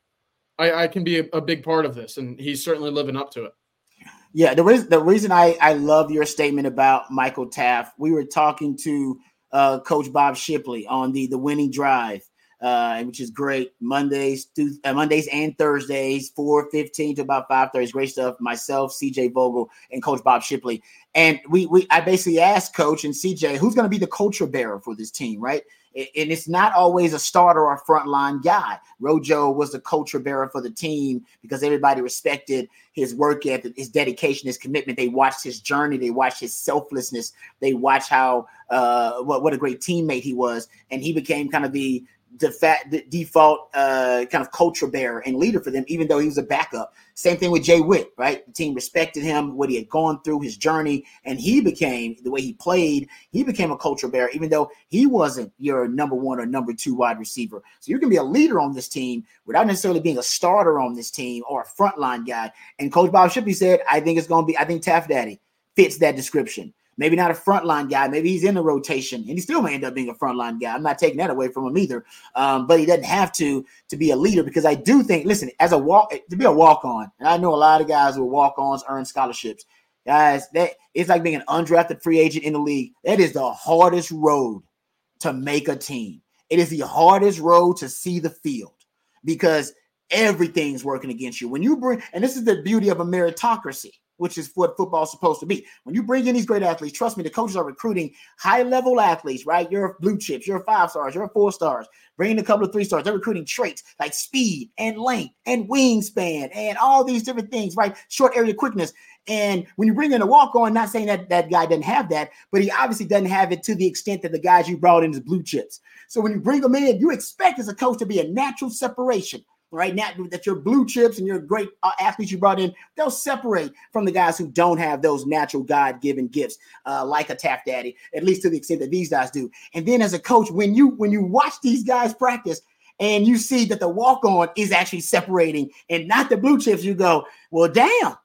I, I can be a, a big part of this, and he's certainly living up to it.
Yeah, the reason the reason I, I love your statement about Michael Taft, we were talking to uh, Coach Bob Shipley on the the winning drive, uh, which is great. Mondays, through, uh, Mondays and Thursdays, four fifteen to about five thirty. Great stuff. Myself, C J Vogel, and Coach Bob Shipley. And we we I basically asked Coach and C J, who's going to be the culture bearer for this team, right? And it's not always a starter or a frontline guy. Rojo was the culture bearer for the team because everybody respected his work ethic, his dedication, his commitment. They watched his journey. They watched his selflessness. They watched how uh, what, what a great teammate he was. And he became kind of the, the, fat, the default uh, kind of culture bearer and leader for them, even though he was a backup. Same thing with Jay Witt, right? The team respected him, what he had gone through, his journey, and he became, the way he played, he became a culture bearer, even though he wasn't your number one or number two wide receiver. So you can be a leader on this team without necessarily being a starter on this team or a frontline guy. And Coach Bob Shipley said, I think it's going to be, I think Taft Daddy fits that description. Maybe not a frontline guy. Maybe he's in the rotation, and he still may end up being a frontline guy. I'm not taking that away from him either. Um, but he doesn't have to to be a leader, because I do think, listen, as a walk to be a walk-on, and I know a lot of guys who are walk-ons earn scholarships. Guys, that it's like being an undrafted free agent in the league. That is the hardest road to make a team. It is the hardest road to see the field, because everything's working against you. When you bring, and this is the beauty of a meritocracy, which is what football is supposed to be. When you bring in these great athletes, trust me, the coaches are recruiting high-level athletes, right? You're blue chips, you're five stars, you're four stars, bringing a couple of three stars. They're recruiting traits like speed and length and wingspan and all these different things, right? Short area quickness. And when you bring in a walk-on, not saying that that guy doesn't have that, but he obviously doesn't have it to the extent that the guys you brought in is blue chips. So when you bring them in, you expect as a coach to be a natural separation. Right now, that your blue chips and your great uh, athletes you brought in, they'll separate from the guys who don't have those natural God-given gifts, uh, like a Taft Daddy, at least to the extent that these guys do. And then as a coach, when you when you watch these guys practice and you see that the walk-on is actually separating and not the blue chips, you go, well, damn,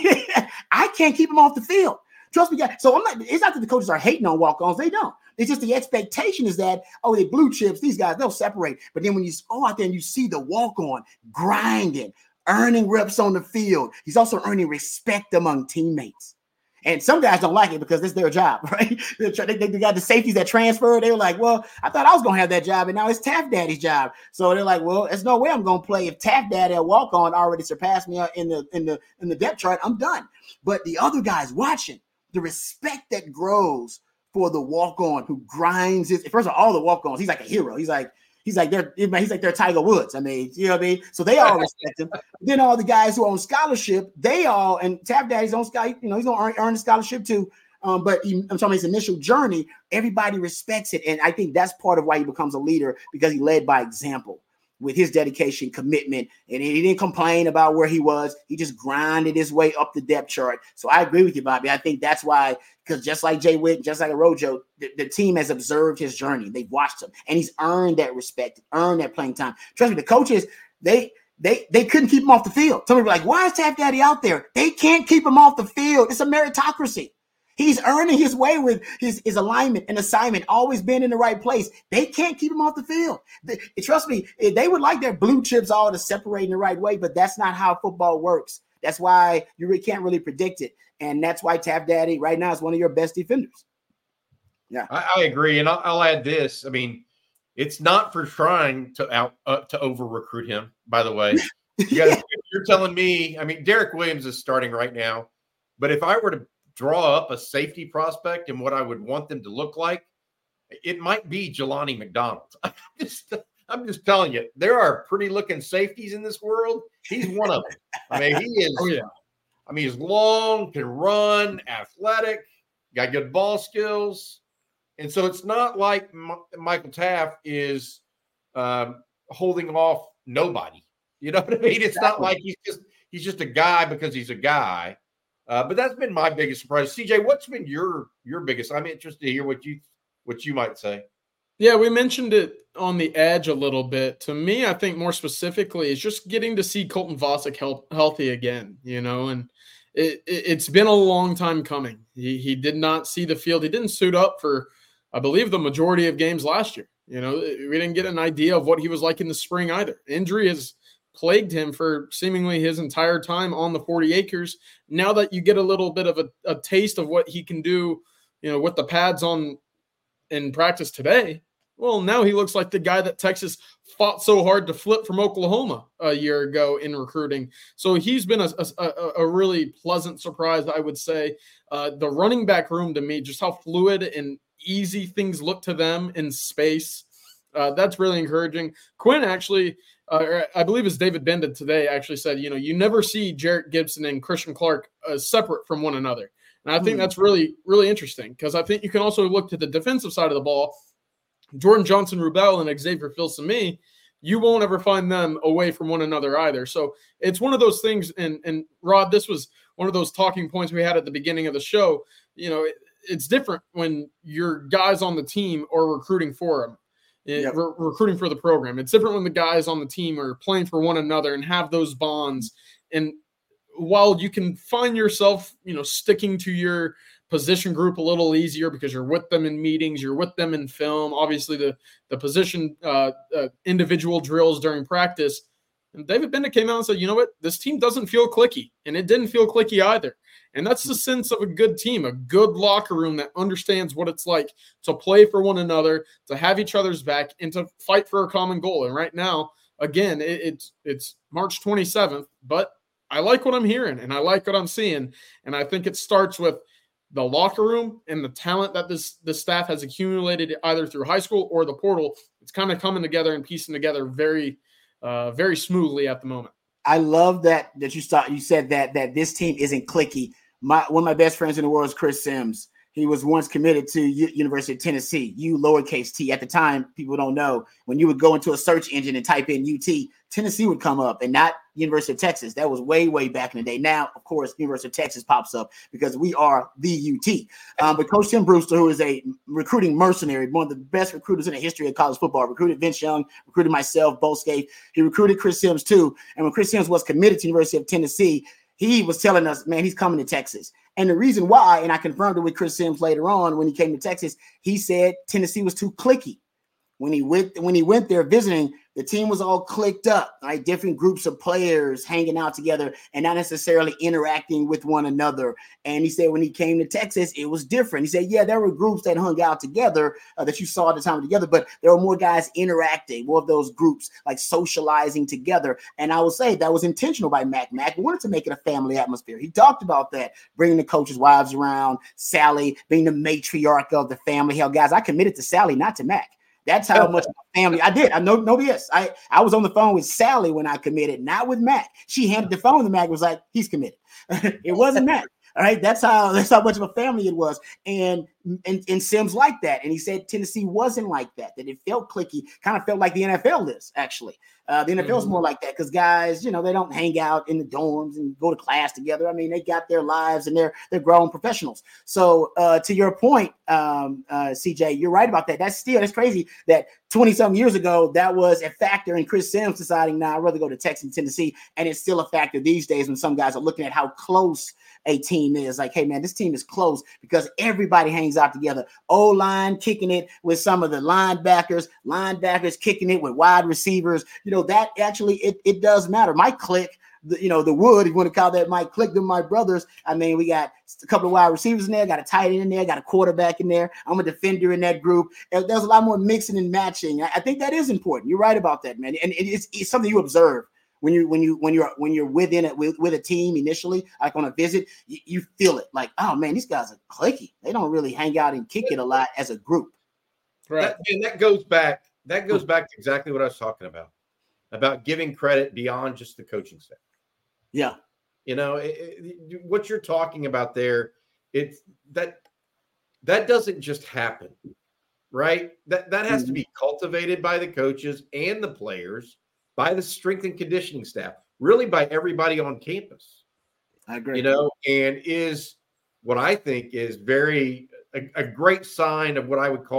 I can't keep them off the field. Trust me, guys. So I'm not. It's not that the coaches are hating on walk-ons. They don't. It's just the expectation is that, oh, they blue chips, these guys, they'll separate. But then when you go out there and you see the walk-on grinding, earning reps on the field, he's also earning respect among teammates. And some guys don't like it because it's their job, right? They, they, they got the safeties that transfer. They were like, well, I thought I was going to have that job, and now it's Taft Daddy's job. So they're like, well, there's no way I'm going to play. If Taft Daddy at walk-on already surpassed me in the in the in the depth chart, I'm done. But the other guys watching, the respect that grows for the walk-on who grinds his, first of all, all the walk-ons, he's like a hero. He's like, he's like they're he's like they're Tiger Woods. I mean, you know what I mean? So they all respect him. Then all the guys who are on scholarship, they all, and Taft Daddy's on scholarship, you know, he's gonna earn, earn a scholarship too. Um, but he, I'm talking about his initial journey, everybody respects it. And I think that's part of why he becomes a leader, because he led by example with his dedication, commitment, and he didn't complain about where he was. He just grinded his way up the depth chart. So I agree with you, Bobby. I think that's why, because just like Jay Witt, just like Rojo, the, the team has observed his journey. They've watched him, and he's earned that respect, earned that playing time. Trust me, the coaches, they they they couldn't keep him off the field. Some people are like, why is Taft Daddy out there? They can't keep him off the field. It's a meritocracy. He's earning his way with his, his alignment and assignment, always been in the right place. They can't keep him off the field. They, trust me, they would like their blue chips all to separate in the right way, but that's not how football works. That's why you really can't really predict it. And that's why Taft Daddy right now is one of your best defenders. Yeah,
I, I agree. And I'll, I'll add this. I mean, it's not for trying to out uh, to over recruit him, by the way. You gotta, yeah. You're telling me, I mean, Derek Williams is starting right now, but if I were to draw up a safety prospect and what I would want them to look like, it might be Jelani McDonald. I'm just, I'm just telling you, there are pretty looking safeties in this world. He's one of them. I mean, he is. Oh, yeah. I mean, he's long, can run, athletic, got good ball skills. And so it's not like M- Michael Taft is um, holding off nobody. You know what I mean? It's exactly. Not like he's just he's just a guy because he's a guy. Uh, but that's been my biggest surprise. C J, what's been your your biggest? I'm interested to hear what you what you might say.
Yeah, we mentioned it on the edge a little bit. To me, I think more specifically is just getting to see Colton Vasek health, healthy again, you know, and it, it, it's been a long time coming. He, he did not see the field. He didn't suit up for, I believe, the majority of games last year. You know, we didn't get an idea of what he was like in the spring either. Injury has plagued him for seemingly his entire time on the forty acres. Now that you get a little bit of a, a taste of what he can do, you know, with the pads on in practice today, well, now he looks like the guy that Texas fought so hard to flip from Oklahoma a year ago in recruiting. So he's been a, a, a really pleasant surprise, I would say. Uh, the running back room, to me, just how fluid and easy things look to them in space. Uh, that's really encouraging. Quinn actually, uh, I believe it's David Benda today, actually said, you know, you never see Jarrett Gibson and Christian Clark uh, separate from one another. And I think
Hmm.
that's really, really interesting because I think you can also look to the defensive side of the ball. Jordan Johnson-Rubel and Xavier Filsaime, you won't ever find them away from one another either. So it's one of those things. And, and Rod, this was one of those talking points we had at the beginning of the show. You know, it, it's different when your guys on the team are recruiting for them,
Yep.
re- recruiting for the program. It's different when the guys on the team are playing for one another and have those bonds. And while you can find yourself, you know, sticking to your position group a little easier because you're with them in meetings, you're with them in film, obviously the, the position uh, uh, individual drills during practice. And David Benda came out and said, you know what, this team doesn't feel cliquey. And it didn't feel cliquey either. And that's the sense of a good team, a good locker room that understands what it's like to play for one another, to have each other's back, and to fight for a common goal. And right now, again, it, it's it's March twenty-seventh, but I like what I'm hearing and I like what I'm seeing. And I think it starts with the locker room and the talent that this, this staff has accumulated either through high school or the portal. It's kind of coming together and piecing together very, uh, very smoothly at the moment.
I love that that you start. You said that that this team isn't cliquey. My one of my best friends in the world is Chris Sims. He was once committed to U- University of Tennessee, U lowercase t. At the time, people don't know, when you would go into a search engine and type in U T, Tennessee would come up and not University of Texas. That was way, way back in the day. Now, of course, University of Texas pops up because we are the U T. Um, but Coach Tim Brewster, who is a recruiting mercenary, one of the best recruiters in the history of college football, recruited Vince Young, recruited myself, Bo Scaife. He recruited Chris Sims too. And when Chris Sims was committed to University of Tennessee, he was telling us, man, he's coming to Texas. And the reason why, and I confirmed it with Chris Sims later on when he came to Texas, he said Tennessee was too cliquey. When he went, when he went there visiting, the team was all clicked up, right? Different groups of players hanging out together and not necessarily interacting with one another. And he said when he came to Texas, it was different. He said, yeah, there were groups that hung out together uh, that you saw at the time together, but there were more guys interacting, more of those groups like socializing together. And I would say that was intentional by Mac. Mac wanted to make it a family atmosphere. He talked about that, bringing the coaches' wives around, Sally being the matriarch of the family. Hell, guys, I committed to Sally, not to Mac. That's how much my family I did. I know, no B S. I, I was on the phone with Sally when I committed, not with Mac. She handed the phone to Mac, was like, he's committed. It wasn't Mac. All right. That's how that's how much of a family it was. And, and and Sims liked that. And he said Tennessee wasn't like that, that it felt cliquey, kind of felt like the N F L is actually. Uh, the N F L is
Mm-hmm.
more like that because guys, you know, they don't hang out in the dorms and go to class together. I mean, they got their lives and they're they're grown professionals. So uh, to your point, um, uh, C J, you're right about that. That's still that's crazy that twenty some years ago that was a factor in Chris Sims deciding, nah, I'd rather go to Texas and Tennessee, and it's still a factor these days when some guys are looking at how close a team is. Like, hey man, this team is close because everybody hangs out together. O-line kicking it with some of the linebackers, linebackers kicking it with wide receivers. You know, that actually it, it does matter. My clique, the, you know, the wood, if you want to call that my clique, them my brothers. I mean, we got a couple of wide receivers in there, got a tight end in there, got a quarterback in there. I'm a defender in that group. There's a lot more mixing and matching. I, I think that is important. You're right about that, man. And it, it's, it's something you observe. When you when you when you're when you're within it with, with a team initially, like on a visit, you, you feel it like, oh man, these guys are cliquey. They don't really hang out and kick it a lot as a group.
Right.
That, and that goes back. That goes back to exactly what I was talking about, about giving credit beyond just the coaching staff.
Yeah.
You know, it, it, what you're talking about there, it's that that doesn't just happen, right? That that has mm-hmm. to be cultivated by the coaches and the players, by the strength and conditioning staff, really by everybody on campus.
I agree.
You know, and is what I think is very a, a great sign of what I would call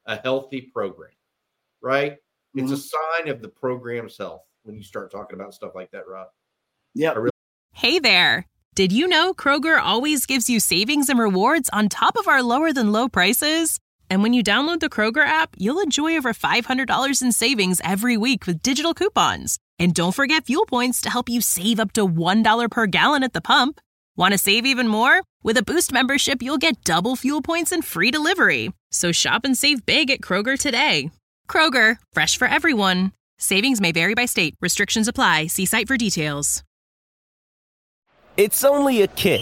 a healthy program, right?
Mm-hmm.
It's a sign of the program's health when you start talking about stuff like that, Rob.
Yeah.
Really-
Hey there. Did you know Kroger always gives you savings and rewards on top of our lower than low prices? And when you download the Kroger app, you'll enjoy over five hundred dollars in savings every week with digital coupons. And don't forget fuel points to help you save up to one dollar per gallon at the pump. Want to save even more? With a Boost membership, you'll get double fuel points and free delivery. So shop and save big at Kroger today. Kroger, fresh for everyone. Savings may vary by state. Restrictions apply. See site for details.
It's only a kick,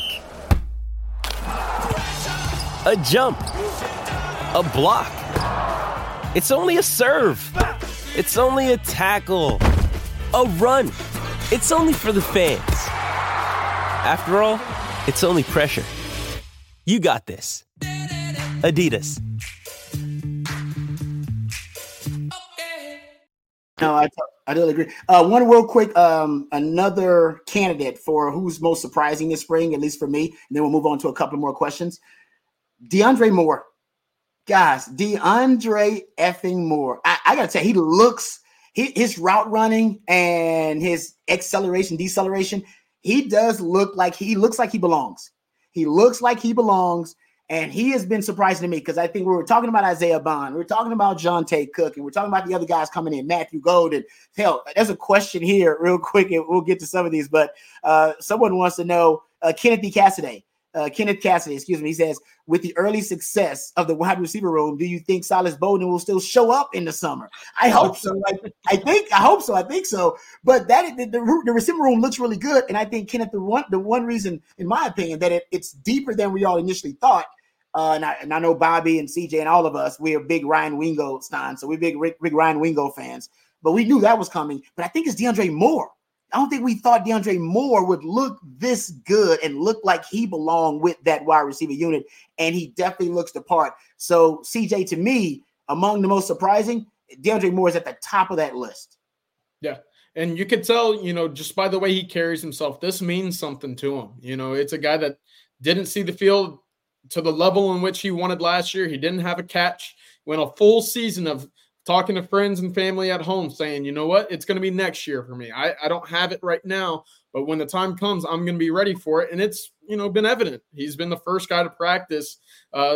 a jump, a block. It's only a serve. It's only a tackle, a run. It's only for the fans. After all, it's only pressure. You got this. Adidas.
No, I, I totally agree. Uh, one real quick, um, another candidate for who's most surprising this spring, at least for me, and then we'll move on to a couple more questions. DeAndre Moore. Guys, DeAndre effing Moore. I, I got to tell you, he looks, he, his route running and his acceleration, deceleration, he does look like he looks like he belongs. He looks like he belongs. And he has been surprising to me because I think we were talking about Isaiah Bond. We were talking about Jonte Cook, and we're talking about the other guys coming in, Matthew Golden. Hell, there's a question here real quick, and we'll get to some of these. But uh, someone wants to know, uh, Kenneth D. Cassidy, uh, Kenneth Cassidy, excuse me, he says, with the early success of the wide receiver room, do you think Silas Bowden will still show up in the summer? I hope so. I, I think, I hope so. I think so. But that the, the, the receiver room looks really good. And I think, Kenneth, the one, the one reason, in my opinion, that it, it's deeper than we all initially thought. Uh, and, I, and I know Bobby and C J and all of us, we're big Ryan Wingo stan, so we're big, big, big Ryan Wingo fans. But we knew that was coming. But I think it's DeAndre Moore. I don't think we thought DeAndre Moore would look this good and look like he belonged with that wide receiver unit. And he definitely looks the part. So, C J, to me, among the most surprising, DeAndre Moore is at the top of that list.
Yeah. And you could tell, you know, just by the way he carries himself, this means something to him. You know, it's a guy that didn't see the field to the level in which he wanted last year. He didn't have a catch. Went a full season of talking to friends and family at home saying, you know what, it's going to be next year for me. I, I don't have it right now, but when the time comes, I'm going to be ready for it. And it's, you know, been evident. He's been the first guy to practice uh,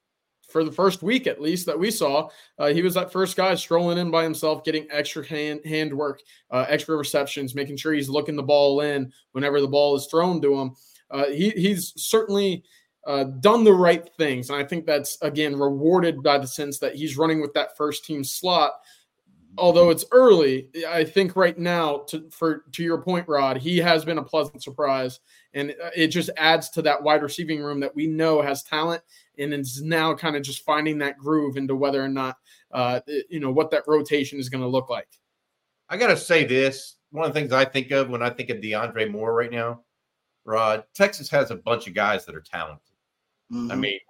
for the first week, at least, that we saw. Uh, he was that first guy strolling in by himself, getting extra hand, hand work, uh, extra receptions, making sure he's looking the ball in whenever the ball is thrown to him. Uh, he, he's certainly – Uh, done the right things. And I think that's, again, rewarded by the sense that he's running with that first team slot. Although it's early, I think right now, to, for to your point, Rod, he has been a pleasant surprise. And it just adds to that wide receiving room that we know has talent and is now kind of just finding that groove into whether or not, uh, you know, what that rotation is going to look like.
I got to say this. One of the things I think of when I think of DeAndre Moore right now, Rod, Texas has a bunch of guys that are talented. Mm-hmm. I mean,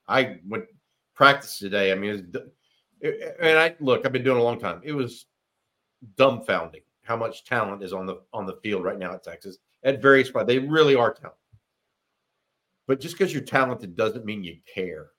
I went practice today. I mean, it was, it, and I look, I've been doing it a long time. It was dumbfounding how much talent is on the on the field right now at Texas at various spots. They really are talented. But just because you're talented doesn't mean you care.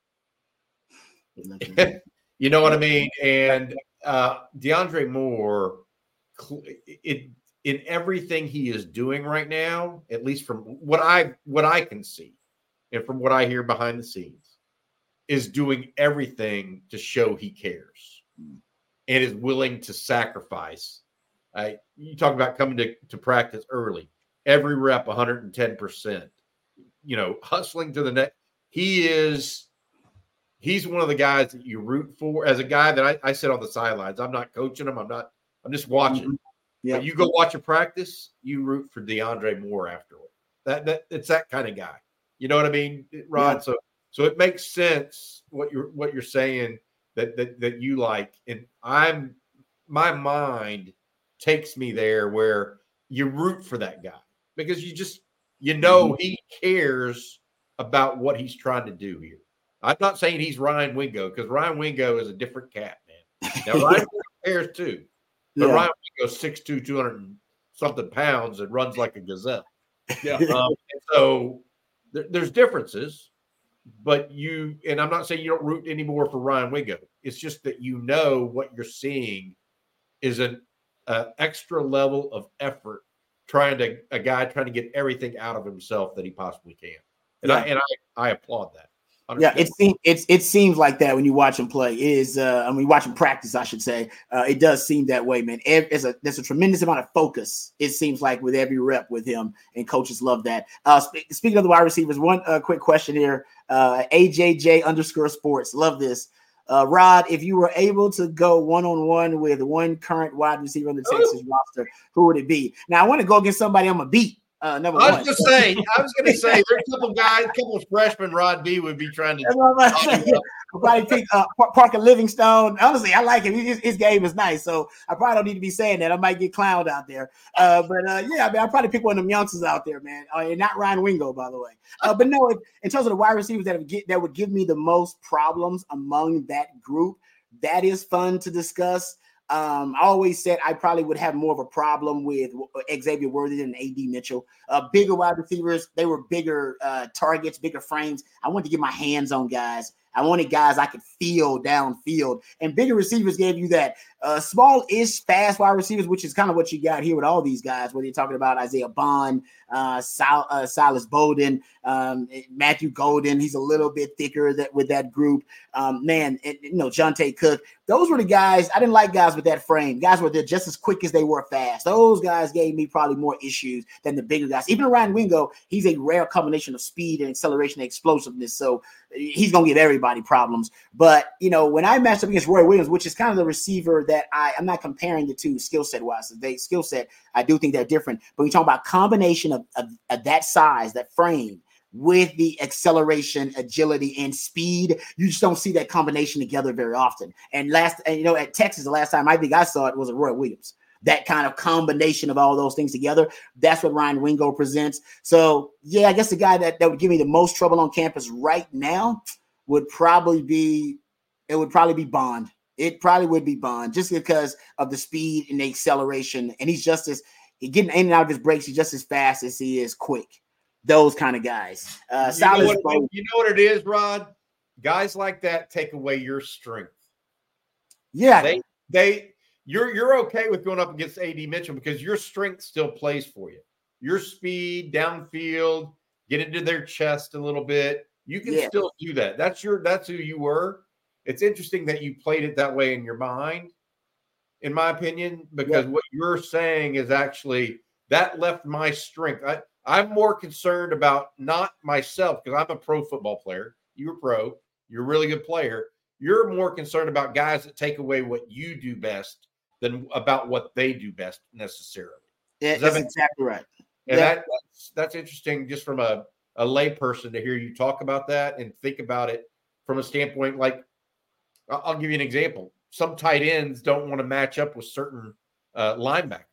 You know what I mean? And uh, DeAndre Moore, it in everything he is doing right now, at least from what I what I can see. And from what I hear behind the scenes, is doing everything to show he cares and is willing to sacrifice. Uh, you talk about coming to, to practice early, every rep one hundred ten percent, you know, hustling to the next. He is, he's one of the guys that you root for as a guy that I, I sit on the sidelines. I'm not coaching him. I'm not, I'm just watching. Mm-hmm. Yeah. But you go watch a practice, you root for DeAndre Moore afterward. That, that it's that kind of guy. You know what I mean, Rod? Yeah. So, so it makes sense what you're what you're saying that that that you like, and I'm my mind takes me there where you root for that guy because you just you know mm-hmm. he cares about what he's trying to do here. I'm not saying he's Ryan Wingo because Ryan Wingo is a different cat, man. Now Ryan Wingo cares too, but yeah. Ryan Wingo's six two, two hundred and something pounds and runs like a gazelle.
Yeah.
Um, and so. There's differences, but you, and I'm not saying you don't root anymore for Ryan Wingo. It's just that you know what you're seeing is an uh, extra level of effort trying to, a guy trying to get everything out of himself that he possibly can. And
Yeah.
I, and I, I applaud that.
Yeah, it seems it's it seems like that when you watch him play. It is uh, I mean, watch him practice, I should say. Uh, it does seem that way, man. There's a there's a tremendous amount of focus. It seems like with every rep with him, and coaches love that. Uh, sp- speaking of the wide receivers, one uh, quick question here. Uh, A J J underscore sports, love this. Uh, Rod, if you were able to go one on one with one current wide receiver on the Texas roster, who would it be? Now I want to go against somebody I'm gonna beat. Uh, number
I was
one.
going to say, I was going to say, there's a couple guys, a couple of freshmen Rod B would be trying to.
That's what I'm about to say. I'll probably pick uh, Parker Livingstone. Honestly, I like him. His, his game is nice, so I probably don't need to be saying that. I might get clowned out there. Uh, but uh, yeah, I mean, I'll probably pick one of them youngsters out there, man. Uh, and not Ryan Wingo, by the way. Uh, but no, in terms of the wide receivers that have get, that would give me the most problems among that group, that is fun to discuss. Um, I always said I probably would have more of a problem with Xavier Worthy than A D Mitchell. Uh, bigger wide receivers, they were bigger uh, targets, bigger frames. I wanted to get my hands on guys. I wanted guys I could feel downfield. And bigger receivers gave you that. Uh, small-ish, fast wide receivers, which is kind of what you got here with all these guys, whether you're talking about Isaiah Bond, uh, Sil- uh, Silas Bowden, um, Matthew Golden. He's a little bit thicker that, with that group. Um, man, and, you know, Jonte Cook. Those were the guys. I didn't like guys with that frame. Guys were there just as quick as they were fast. Those guys gave me probably more issues than the bigger guys. Even Ryan Wingo, he's a rare combination of speed and acceleration and explosiveness. So he's going to give everybody problems. But, you know, when I matched up against Roy Williams, which is kind of the receiver that I, I'm not comparing the two skill set wise. They skill set, I do think they're different. But we talk about combination of, of, of that size, that frame, with the acceleration, agility, and speed. You just don't see that combination together very often. And last, and you know, at Texas, the last time I think I saw it was a Roy Williams. That kind of combination of all those things together, that's what Ryan Wingo presents. So, yeah, I guess the guy that, that would give me the most trouble on campus right now would probably be, it would probably be Bond. It probably would be Bond just because of the speed and the acceleration. And he's just as, getting in and out of his breaks, he's just as fast as he is quick. Those kind of guys. Uh,
you, know what, you know what it is, Rod? Guys like that take away your strength.
Yeah.
They, they, You're you're okay with going up against A D Mitchell because your strength still plays for you. Your speed, downfield, get into their chest a little bit. You can
yeah.
still do that. That's your that's who you were. It's interesting that you played it that way in your mind, in my opinion, because yeah. what you're saying is actually that left my strength. I, I'm more concerned about not myself because I'm a pro football player. You're a pro. You're a really good player. You're more concerned about guys that take away what you do best than about what they do best necessarily.
Yeah, that's that exactly right.
And
yeah.
that, that's, that's interesting just from a, a lay person to hear you talk about that and think about it from a standpoint. Like, I'll give you an example. Some tight ends don't want to match up with certain uh, linebackers.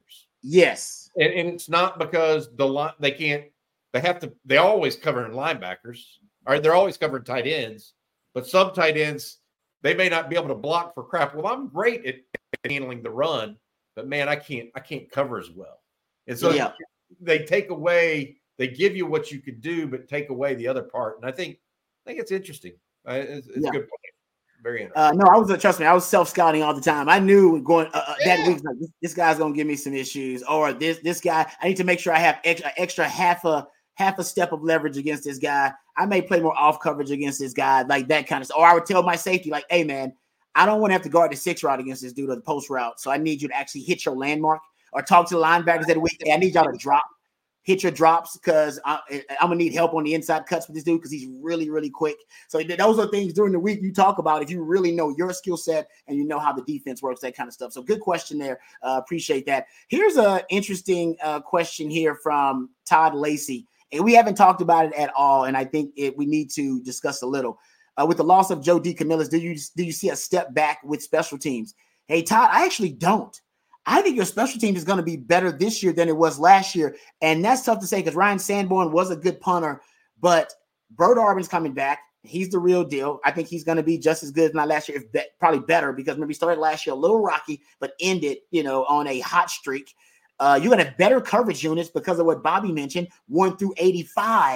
Yes.
And, and it's not because the line, they can't, they have to, they always cover linebackers, or they're always covering tight ends, but some tight ends, they may not be able to block for crap. Well, I'm great at handling the run, but man, I can't, I can't cover as well. And so
yeah.
they take away, they give you what you could do, but take away the other part. And I think, I think it's interesting. Uh, it's it's
yeah.
a good point. Very interesting.
Uh, no, I was, uh, trust me, I was self-scouting all the time. I knew going uh, uh,
yeah.
that week, like, this, this guy's going to give me some issues, or this, this guy, I need to make sure I have extra, extra half a, half a step of leverage against this guy. I may play more off coverage against this guy, like that kind of stuff. Or I would tell my safety, like, hey, man, I don't want to have to guard the six route against this dude or the post route. So I need you to actually hit your landmark, or talk to the linebackers that week. Hey, I need y'all to drop, hit your drops, because I'm going to need help on the inside cuts with this dude because he's really, really quick. So those are things during the week you talk about if you really know your skill set and you know how the defense works, that kind of stuff. So good question there. Uh, appreciate that. Here's an interesting uh, question here from Todd Lacey. And we haven't talked about it at all, and I think it, we need to discuss a little. Uh, with the loss of Joe DeCamillis, do you do you see a step back with special teams? Hey, Todd, I actually don't. I think your special team is going to be better this year than it was last year, and that's tough to say because Ryan Sanborn was a good punter, but Bert Arvin's coming back. He's the real deal. I think he's going to be just as good as not last year, if be, probably better, because maybe started last year a little rocky, but ended, you know, on a hot streak. Uh, you're going to have better coverage units because of what Bobby mentioned, one through eighty-five.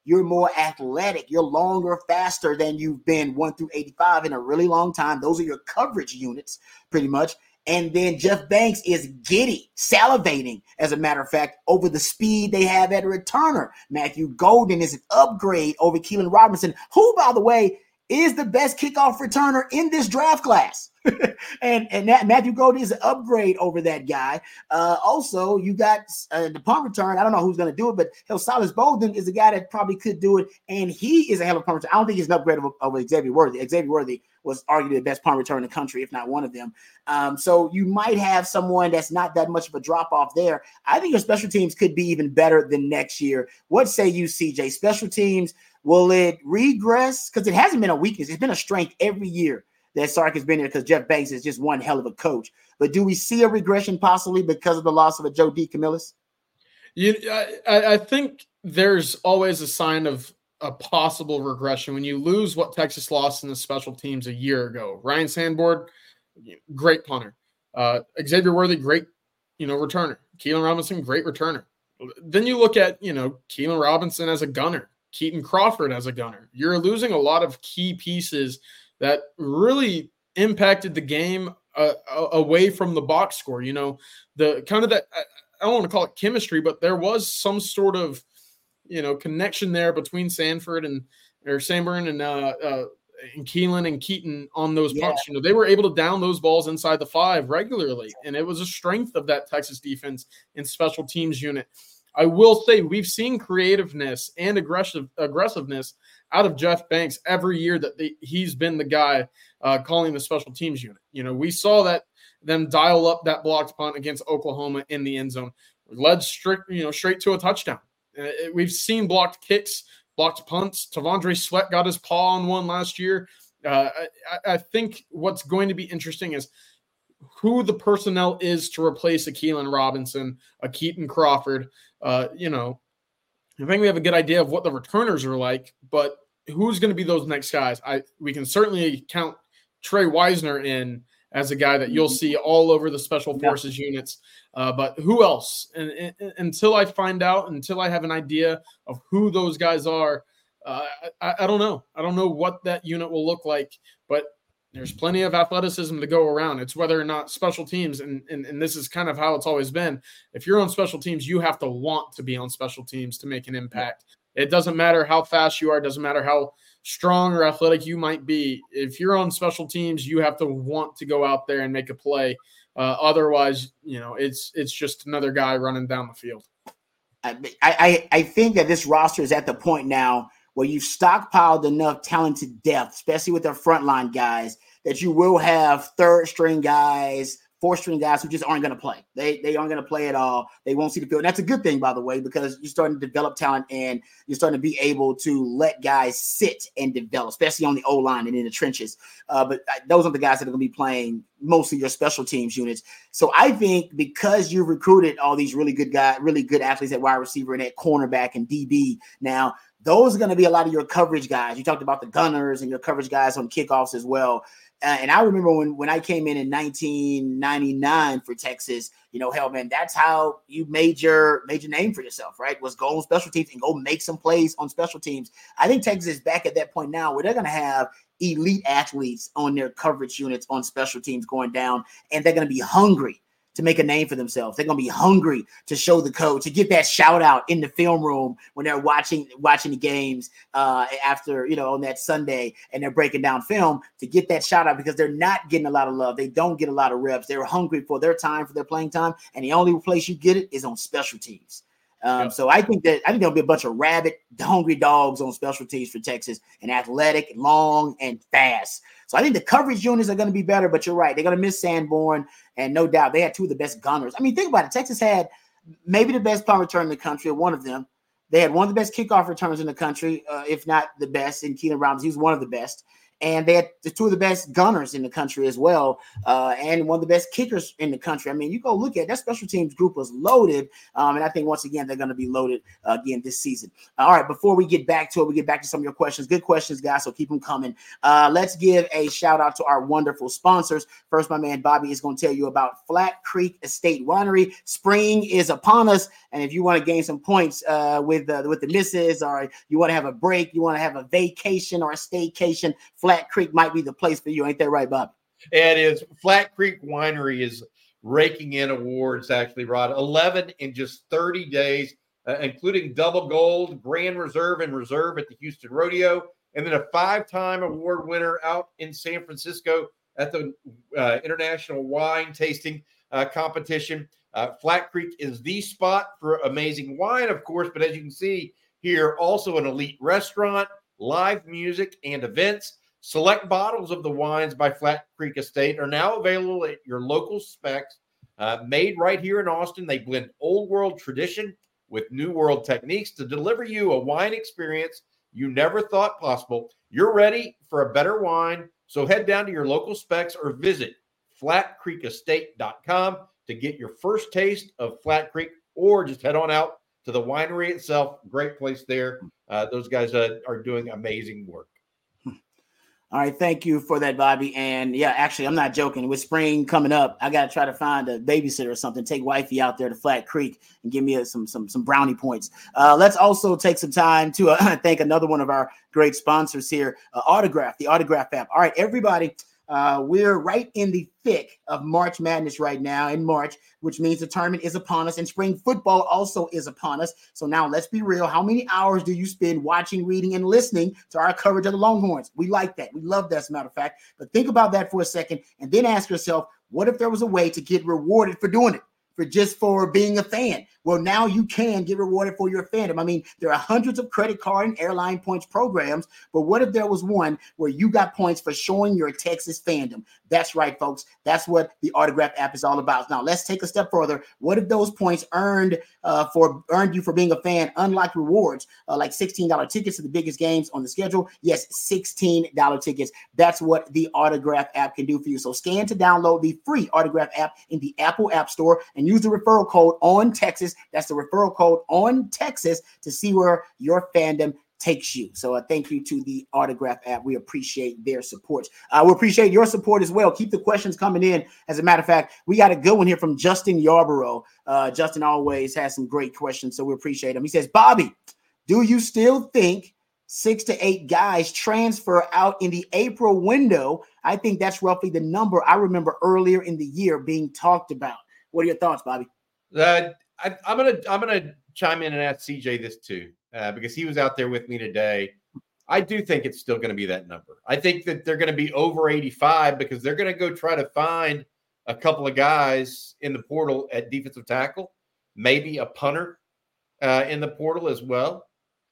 you're more athletic, you're longer, faster than you've been one through eighty-five in a really long time. Those are your coverage units, pretty much. And then Jeff Banks is giddy, salivating, as a matter of fact, over the speed they have at a returner. Matthew Golden is an upgrade over Keelan Robinson, who, by the way, is the best kickoff returner in this draft class. and and that Matthew Golden is an upgrade over that guy. Uh, also, you got uh, the punt return. I don't know who's going to do it, but hell, Silas Bolden is a guy that probably could do it, and he is a hell of a punt return. I don't think he's an upgrade of, of Xavier Worthy. Xavier Worthy was arguably the best punt return in the country, if not one of them. Um, so you might have someone that's not that much of a drop-off there. I think your special teams could be even better than next year. What say you, C J? Special teams, will it regress? Because it hasn't been a weakness. It's been a strength every year that Sark has been here, because Jeff Banks is just one hell of a coach. But do we see a regression possibly because of the loss of a Joe DeCamillis?
You, I, I think there's always a sign of a possible regression when you lose what Texas lost in the special teams a year ago. Ryan Sandborn, great punter. Uh, Xavier Worthy, great, you know, returner. Keelan Robinson, great returner. Then you look at, you know, Keelan Robinson as a gunner, Keaton Crawford as a gunner. You're losing a lot of key pieces that really impacted the game uh, away from the box score. You know, the kind of that, I don't want to call it chemistry, but there was some sort of, you know, connection there between Sanford and or Sanborn and uh, uh, and Keelan and Keaton on those
Yeah.
punts. You know, they were able to down those balls inside the five regularly, and it was a strength of that Texas defense and special teams unit. I will say we've seen creativeness and aggressive aggressiveness out of Jeff Banks every year that they, he's been the guy uh, calling the special teams unit. You know, we saw that them dial up that blocked punt against Oklahoma in the end zone, led strict, you know, straight to a touchdown. Uh, we've seen blocked kicks, blocked punts. Tavondre Sweat got his paw on one last year. Uh, I, I think what's going to be interesting is who the personnel is to replace a Keelan Robinson, a Keaton Crawford. Uh, you know, I think we have a good idea of what the returners are like, but who's going to be those next guys? I we can certainly count Trey Wisner in as a guy that you'll see all over the special forces yeah. units. Uh, but who else? And, and until I find out, until I have an idea of who those guys are, uh, I, I don't know. I don't know what that unit will look like, but there's plenty of athleticism to go around. It's whether or not special teams, and, and, and this is kind of how it's always been. If you're on special teams, you have to want to be on special teams to make an impact. It doesn't matter how fast you are. It doesn't matter how strong or athletic you might be. If you're on special teams, you have to want to go out there and make a play. Uh, otherwise, you know, it's it's just another guy running down the field.
I, I, I think that this roster is at the point now where you've stockpiled enough talented depth, especially with their frontline guys, that you will have third string guys, fourth string guys who just aren't going to play. They they aren't going to play at all. They won't see the field. And that's a good thing, by the way, because you're starting to develop talent and you're starting to be able to let guys sit and develop, especially on the O-line and in the trenches. Uh, but those are the guys that are going to be playing mostly your special teams units. So I think because you've recruited all these really good guys, really good athletes at wide receiver and at cornerback and D B now, those are going to be a lot of your coverage guys. You talked about the gunners and your coverage guys on kickoffs as well. Uh, and I remember when, when I came in in nineteen ninety-nine for Texas, you know, hell, man, that's how you made your, made your name for yourself, right? Was go on special teams and go make some plays on special teams. I think Texas is back at that point now where they're going to have elite athletes on their coverage units on special teams going down, and they're going to be hungry to make a name for themselves. They're going to be hungry to show the coach, to get that shout out in the film room when they're watching watching the games uh, after, you know, on that Sunday and they're breaking down film, to get that shout out because they're not getting a lot of love. They don't get a lot of reps. They're hungry for their time, for their playing time, and the only place you get it is on special teams. Um, yeah. So I think that I think there'll be a bunch of rabid, hungry dogs on special teams for Texas, and athletic, long, and fast. So I think the coverage units are going to be better, but you're right. They're going to miss Sanborn, and no doubt they had two of the best gunners. I mean, think about it. Texas had maybe the best punt return in the country, or one of them. They had one of the best kickoff returns in the country, uh, if not the best, in Keelan Robinson. He was one of the best. and they had two of the best gunners in the country as well, uh, and one of the best kickers in the country. I mean, you go look at that special teams group was loaded, um, and I think once again they're going to be loaded uh, again this season. All right, before we get back to it, we get back to some of your questions. Good questions, guys, so keep them coming. Uh, let's give a shout out to our wonderful sponsors. First, my man Bobby is going to tell you about Flat Creek Estate Winery. Spring is upon us, and if you want to gain some points uh, with uh, with the missus, or you want to have a break, you want to have a vacation or a staycation, Flat Creek might be the place for you. Ain't that right, Bob?
It is. Flat Creek Winery is raking in awards, actually, Rod. eleven in just thirty days, uh, including double gold, Grand Reserve, and Reserve at the Houston Rodeo, and then a five-time award winner out in San Francisco at the uh, International Wine Tasting uh, Competition. Uh, Flat Creek is the spot for amazing wine, of course, but as you can see here, also an elite restaurant, live music, and events. Select bottles of the wines by Flat Creek Estate are now available at your local specs. Uh, made right here in Austin, they blend old world tradition with new world techniques to deliver you a wine experience you never thought possible. You're ready for a better wine, so head down to your local specs or visit flat creek estate dot com to get your first taste of Flat Creek, or just head on out to the winery itself. Great place there. Uh, those guys uh, are doing amazing work.
All right, thank you for that, Bobby. And yeah, actually, I'm not joking. With spring coming up, I got to try to find a babysitter or something, take wifey out there to Flat Creek and give me a, some some some brownie points. Uh, let's also take some time to uh, thank another one of our great sponsors here, uh, Autograph, the Autograph app. All right, everybody. Uh, we're right in the thick of March Madness right now in March, which means the tournament is upon us, and spring football also is upon us. So now let's be real. How many hours do you spend watching, reading, and listening to our coverage of the Longhorns? We like that. We love that, as a matter of fact. But think about that for a second, and then ask yourself, what if there was a way to get rewarded for doing it? For just for being a fan? Well, now you can get rewarded for your fandom. I mean, there are hundreds of credit card and airline points programs, but what if there was one where you got points for showing your Texas fandom? That's right, folks. That's what the Autograph app is all about. Now, let's take a step further. What if those points earned uh, for earned you for being a fan, unlike rewards, uh, like sixteen dollars tickets to the biggest games on the schedule? Yes, sixteen dollars tickets. That's what the Autograph app can do for you. So scan to download the free Autograph app in the Apple App Store and use the referral code on Texas. That's the referral code on Texas to see where your fandom takes you. So uh, thank you to the Autograph app. We appreciate their support. Uh, we appreciate your support as well. Keep the questions coming in. As a matter of fact, we got a good one here from Justin Yarborough. Uh, Justin always has some great questions, so we appreciate him. He says, Bobby, do you still think six to eight guys transfer out in the April window? I think that's roughly the number I remember earlier in the year being talked about. What are your thoughts, Bobby?
Uh, I, I'm gonna I'm gonna chime in and ask C J this too, uh, because he was out there with me today. I do think it's still going to be that number. I think that they're going to be over eighty-five because they're going to go try to find a couple of guys in the portal at defensive tackle, maybe a punter uh, in the portal as well.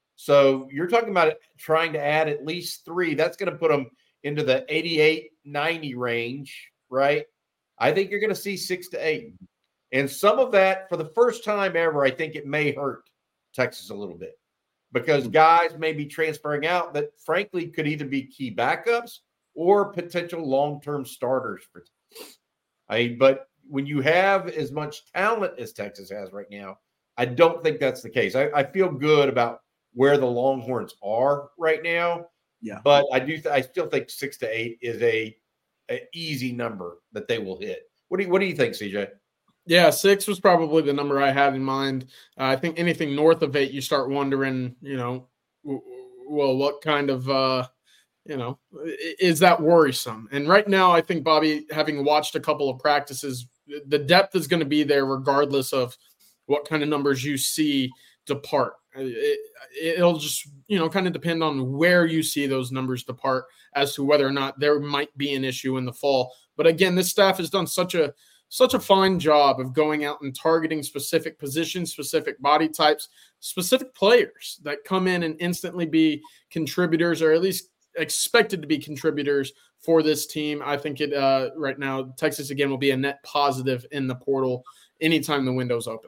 So you're talking about trying to add at least three. That's going to put them into the eighty-eight, ninety range, right? I think you're going to see six to eight. And some of that, for the first time ever, I think it may hurt Texas a little bit because guys may be transferring out that, frankly, could either be key backups or potential long-term starters for Texas. I mean, but when you have as much talent as Texas has right now, I don't think that's the case. I, I feel good about where the Longhorns are right now.
Yeah.
But I do. Th- I still think six to eight is a, a easy number that they will hit. What do you What do you think, C J?
Yeah, six was probably the number I had in mind. Uh, I think anything north of eight, you start wondering, you know, w- well, what kind of, uh, you know, is that worrisome? And right now, I think, Bobby, having watched a couple of practices, the depth is going to be there regardless of what kind of numbers you see depart. It, it'll just, you know, kind of depend on where you see those numbers depart as to whether or not there might be an issue in the fall. But again, this staff has done such a Such a fine job of going out and targeting specific positions, specific body types, specific players that come in and instantly be contributors or at least expected to be contributors for this team. I think it uh, right now, Texas, again, will be a net positive in the portal anytime the window's open.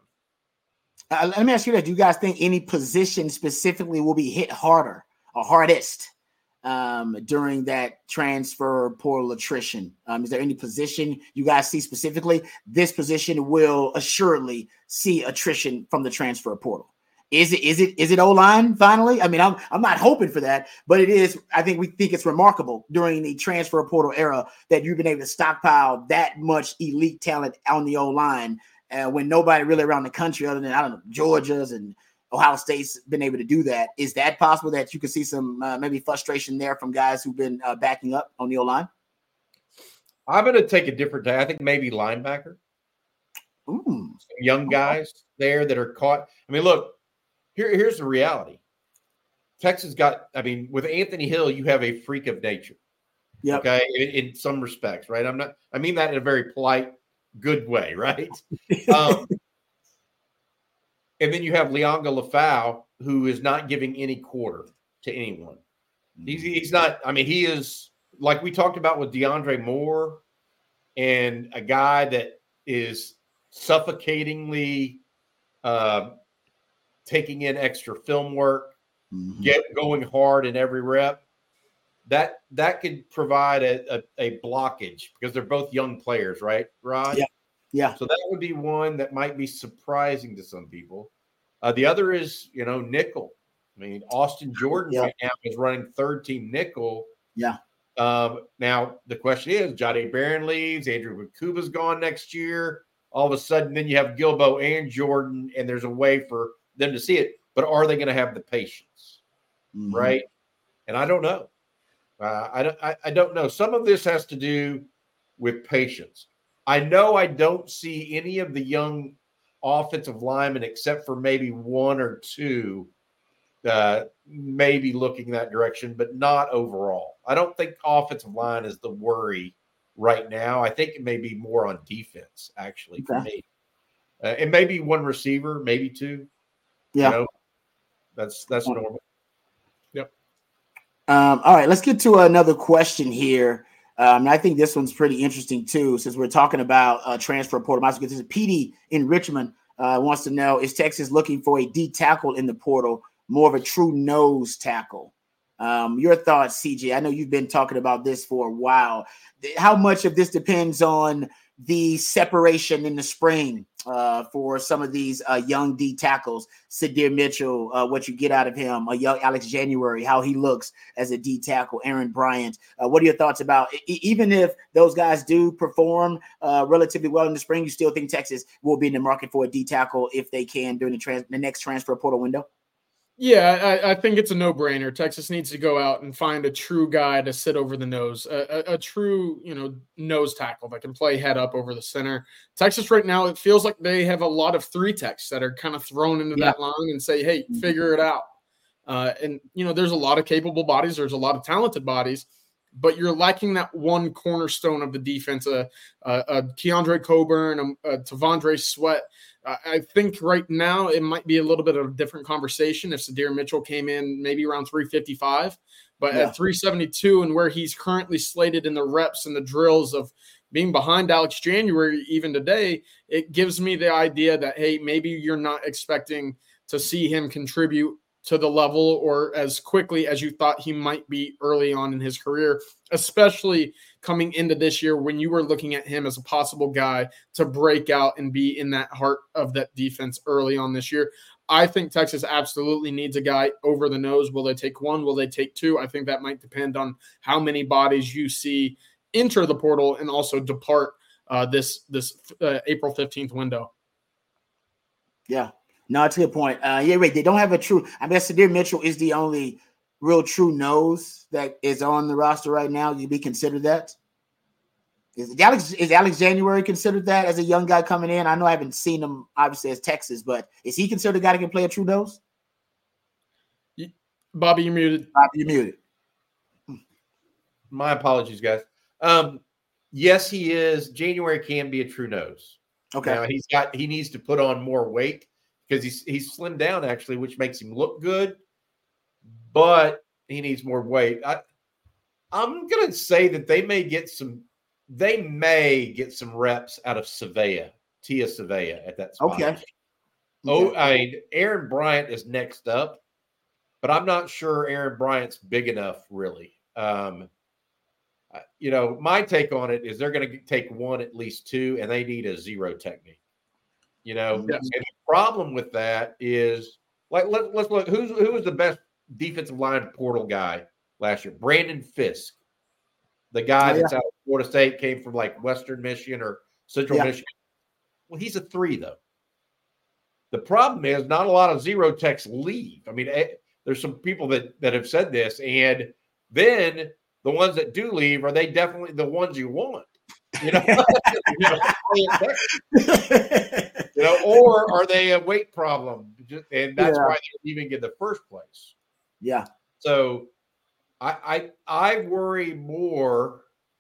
Uh, let me ask you that. Do you guys think any position specifically will be hit harder or hardest um, during that transfer portal attrition? Um, is there any position you guys see specifically? This position will assuredly see attrition from the transfer portal. Is it is it is it O-line finally? I mean, I'm I'm not hoping for that, but it is. I think we think it's remarkable during the transfer portal era that you've been able to stockpile that much elite talent on the O-line uh, when nobody really around the country, other than I don't know Georgia's and Ohio State's, been able to do that. Is that possible that you could see some uh, maybe frustration there from guys who've been uh, backing up on the O-line?
I'm going to take a different day. I think maybe linebacker.
Ooh.
Some young guys there that are caught. I mean, look. Here, here's the reality. Texas got, I mean, with Anthony Hill, you have a freak of nature.
Yep.
Okay. In, in some respects, right? I'm not, I mean that in a very polite, good way, right? um, and then you have Lianga Lafau, who is not giving any quarter to anyone. He's, he's not, I mean, he is, like we talked about with DeAndre Moore, and a guy that is suffocatingly uh, taking in extra film work, mm-hmm. get going hard in every rep. That that could provide a, a, a blockage because they're both young players, right, Rod?
Yeah. Yeah.
So that would be one that might be surprising to some people. Uh, the other is, you know, nickel. I mean, Austin Jordan yeah. right now is running third team nickel.
Yeah.
Um, now the question is, Jahdae Barron leaves, Andrew Bakuba's gone next year. All of a sudden, then you have Gilbo and Jordan, and there's a way for them to see it. But are they going to have the patience, mm-hmm. right? And I don't know. Uh, I don't. I, I don't know. Some of this has to do with patience. I know I don't see any of the young offensive linemen, except for maybe one or two, uh, maybe looking that direction, but not overall. I don't think offensive line is the worry right now. I think it may be more on defense, actually, for
okay.
me. Uh, and maybe one receiver, maybe two.
Yeah.
You know, that's that's yeah. normal.
Yep.
Um, all right, let's get to another question here. Um, and I think this one's pretty interesting, too, since we're talking about uh, transfer portal. Might as well get this. P D in Richmond uh, wants to know, is Texas looking for a D tackle in the portal, more of a true nose tackle? Um, your thoughts, C J? I know you've been talking about this for a while. How much of this depends on the separation in the spring uh, for some of these uh, young D tackles? Sydir Mitchell, uh, what you get out of him, a young Alex January, how he looks as a D tackle, Aaron Bryant. Uh, what are your thoughts about, e- even if those guys do perform uh, relatively well in the spring, you still think Texas will be in the market for a D tackle if they can during the, trans- the next transfer portal window?
Yeah, I, I think it's a no-brainer. Texas needs to go out and find a true guy to sit over the nose, a, a, a true, you know, nose tackle that can play head up over the center. Texas right now, it feels like they have a lot of three techs that are kind of thrown into yeah. that line and say, hey, figure it out. Uh, and, you know, there's a lot of capable bodies. There's a lot of talented bodies, but you're lacking that one cornerstone of the defense, uh, uh, uh, Keandre Coburn, um, uh, Tavondre Sweat. I think right now it might be a little bit of a different conversation if Sydir Mitchell came in maybe around three fifty-five, but yeah. at three seventy-two and where he's currently slated in the reps and the drills of being behind Alex January even today, it gives me the idea that, hey, maybe you're not expecting to see him contribute to the level or as quickly as you thought he might be early on in his career, especially coming into this year when you were looking at him as a possible guy to break out and be in that heart of that defense early on this year. I think Texas absolutely needs a guy over the nose. Will they take one? Will they take two? I think that might depend on how many bodies you see enter the portal and also depart uh, this, this uh, April fifteenth window.
Yeah. No, it's a good point. Uh, yeah, right. They don't have a true. I mean, Sydir Mitchell is the only real true nose that is on the roster right now. You'd be considered that. Is Alex is Alex January considered that as a young guy coming in? I know I haven't seen him obviously as Texas, but is he considered a guy that can play a true nose?
Bobby, you're muted.
Bobby, you're muted.
My apologies, guys. Um, yes, he is. January can be a true nose.
Okay.
Now, he's got he needs to put on more weight because he's he's slimmed down actually, which makes him look good, but he needs more weight. I, I'm gonna say that they may get some they may get some reps out of Savea, Tia Savea at that spot.
Okay.
Oh, I mean, Aaron Bryant is next up. but I'm not sure Aaron Bryant's big enough, really. Um, you know, my take on it is they're going to take one, at least two, and they need a zero technique. You know,
yes.
And the problem with that is, like, let, let's look. Who's who was the best defensive line portal guy last year? Brandon Fisk, the guy
oh, yeah.
that's out of Florida State, came from like Western Michigan or Central
yeah.
Michigan. Well, he's a three, though. The problem is not a lot of zero techs leave. I mean, there's some people that, that have said this, and then the ones that do leave, are they definitely the ones you want? You know, you, know you know, or are they a weight problem? And that's
yeah.
why they're leaving in the first place.
Yeah.
So I I I worry more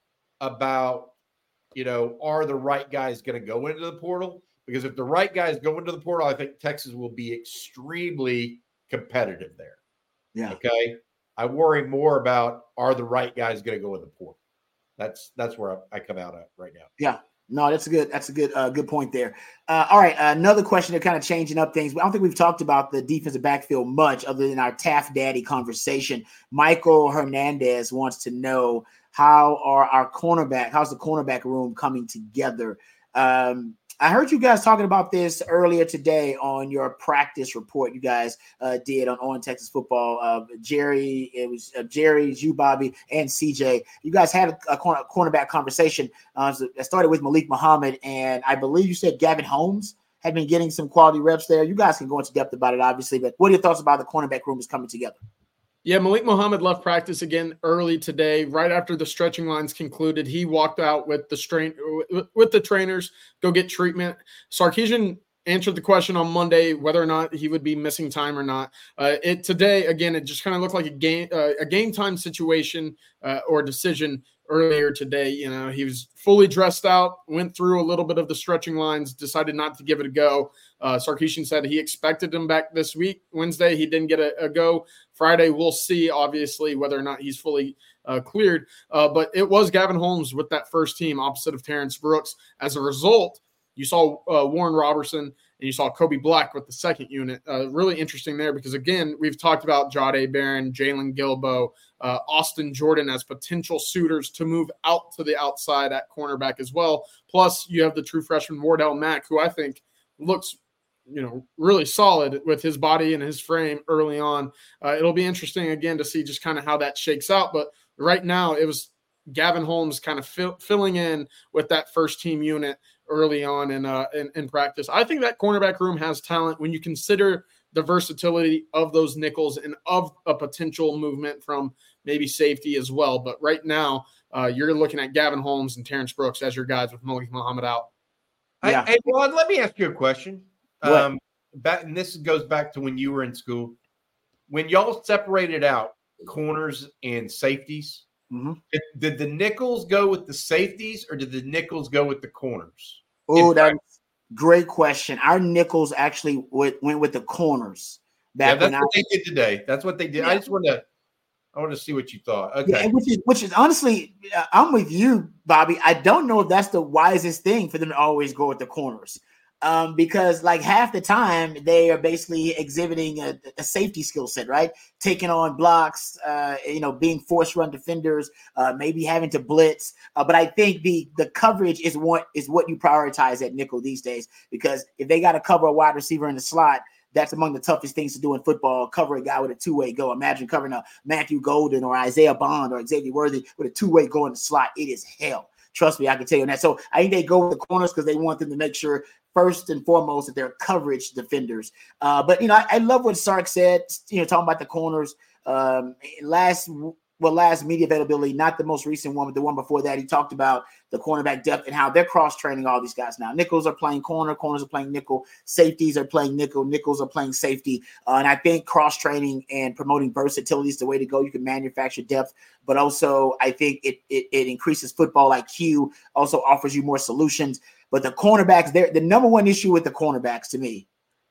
about, you know, are the right guys going to go into the portal? Because if the right guys go into the portal, I think Texas will be extremely competitive there.
Yeah.
Okay. I worry more about, are the right guys going to go in the portal? That's that's where I, I come out at right now.
Yeah. No, that's a good that's a good uh, good point there. Uh, all right, uh, another question. They're kind of changing up things. I don't think we've talked about the defensive backfield much, other than our Taft Daddy conversation. Michael Hernandez wants to know, how are our cornerback? How's the cornerback room coming together? Um, I heard you guys talking about this earlier today on your practice report you guys uh, did on On Texas Football. Uh, Jerry, it was uh, Jerry, you, Bobby, and C J. You guys had a, a corner, cornerback conversation. Uh, so that started with Malik Muhammad, and I believe you said Gavin Holmes had been getting some quality reps there. You guys can go into depth about it, obviously, but what are your thoughts about the cornerback room is coming together?
Yeah, Malik Muhammad left practice again early today, right after the stretching lines concluded. He walked out with the strain with the trainers, go get treatment. Sarkisian answered the question on Monday whether or not he would be missing time or not. Uh, it today again, it just kind of looked like a game uh, a game time situation uh, or decision earlier today. You know, he was fully dressed out, went through a little bit of the stretching lines, decided not to give it a go. Uh, Sarkisian said he expected him back this week. Wednesday, he didn't get a, a go. Friday, we'll see, obviously, whether or not he's fully uh, cleared. Uh, but it was Gavin Holmes with that first team opposite of Terrence Brooks. As a result, you saw uh, Warren Robertson and you saw Kobe Black with the second unit. Uh, really interesting there because, again, we've talked about Jahdae Barron, Jalen Gilbo, uh, Austin Jordan as potential suitors to move out to the outside at cornerback as well. Plus, you have the true freshman Wardell Mack, who I think looks – you know, really solid with his body and his frame early on. Uh, it'll be interesting again to see just kind of how that shakes out. But right now it was Gavin Holmes kind of fill, filling in with that first team unit early on in, uh, in, in practice. I think that cornerback room has talent when you consider the versatility of those nickels and of a potential movement from maybe safety as well. But right now uh, you're looking at Gavin Holmes and Terrence Brooks as your guys with Malik Muhammad out.
Yeah. Hey, Rod, let me ask you a question. Um, back, and this goes back to when you were in school. When y'all separated out corners and safeties,
mm-hmm. did,
did the nickels go with the safeties or did the nickels go with the corners?
Oh, that's a great question. Our nickels actually went, went with the corners.
Back yeah, that's what I, they did today. That's what they did. Yeah. I just want to, I want to see what you thought. Okay,
yeah, which is which is honestly, uh, I'm with you, Bobby. I don't know if that's the wisest thing for them to always go with the corners. Um, because like half the time they are basically exhibiting a, a safety skill set, right? Taking on blocks, uh, you know, being force run defenders, uh, maybe having to blitz. Uh, but I think the the coverage is what is what you prioritize at nickel these days, because if they got to cover a wide receiver in the slot, that's among the toughest things to do in football. Cover a guy with a two-way go. Imagine covering a Matthew Golden or Isaiah Bond or Xavier Worthy with a two-way go in the slot. It is hell. Trust me, I can tell you that. So I think they go with the corners because they want them to make sure first and foremost that they're coverage defenders. Uh, but, you know, I, I love what Sark said, you know, talking about the corners. Um, last well, last media availability, not the most recent one, but the one before that, he talked about the cornerback depth and how they're cross-training all these guys now. Nickels are playing corner, corners are playing nickel, safeties are playing nickel, nickels are playing safety. Uh, and I think cross-training and promoting versatility is the way to go. You can manufacture depth, but also I think it it, it increases football I Q, also offers you more solutions. But the cornerbacks, there, the number one issue with the cornerbacks to me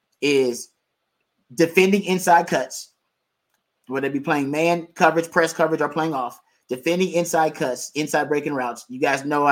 is defending inside cuts, whether they be playing man coverage, press coverage, or playing off, defending inside cuts, inside breaking routes. You guys know I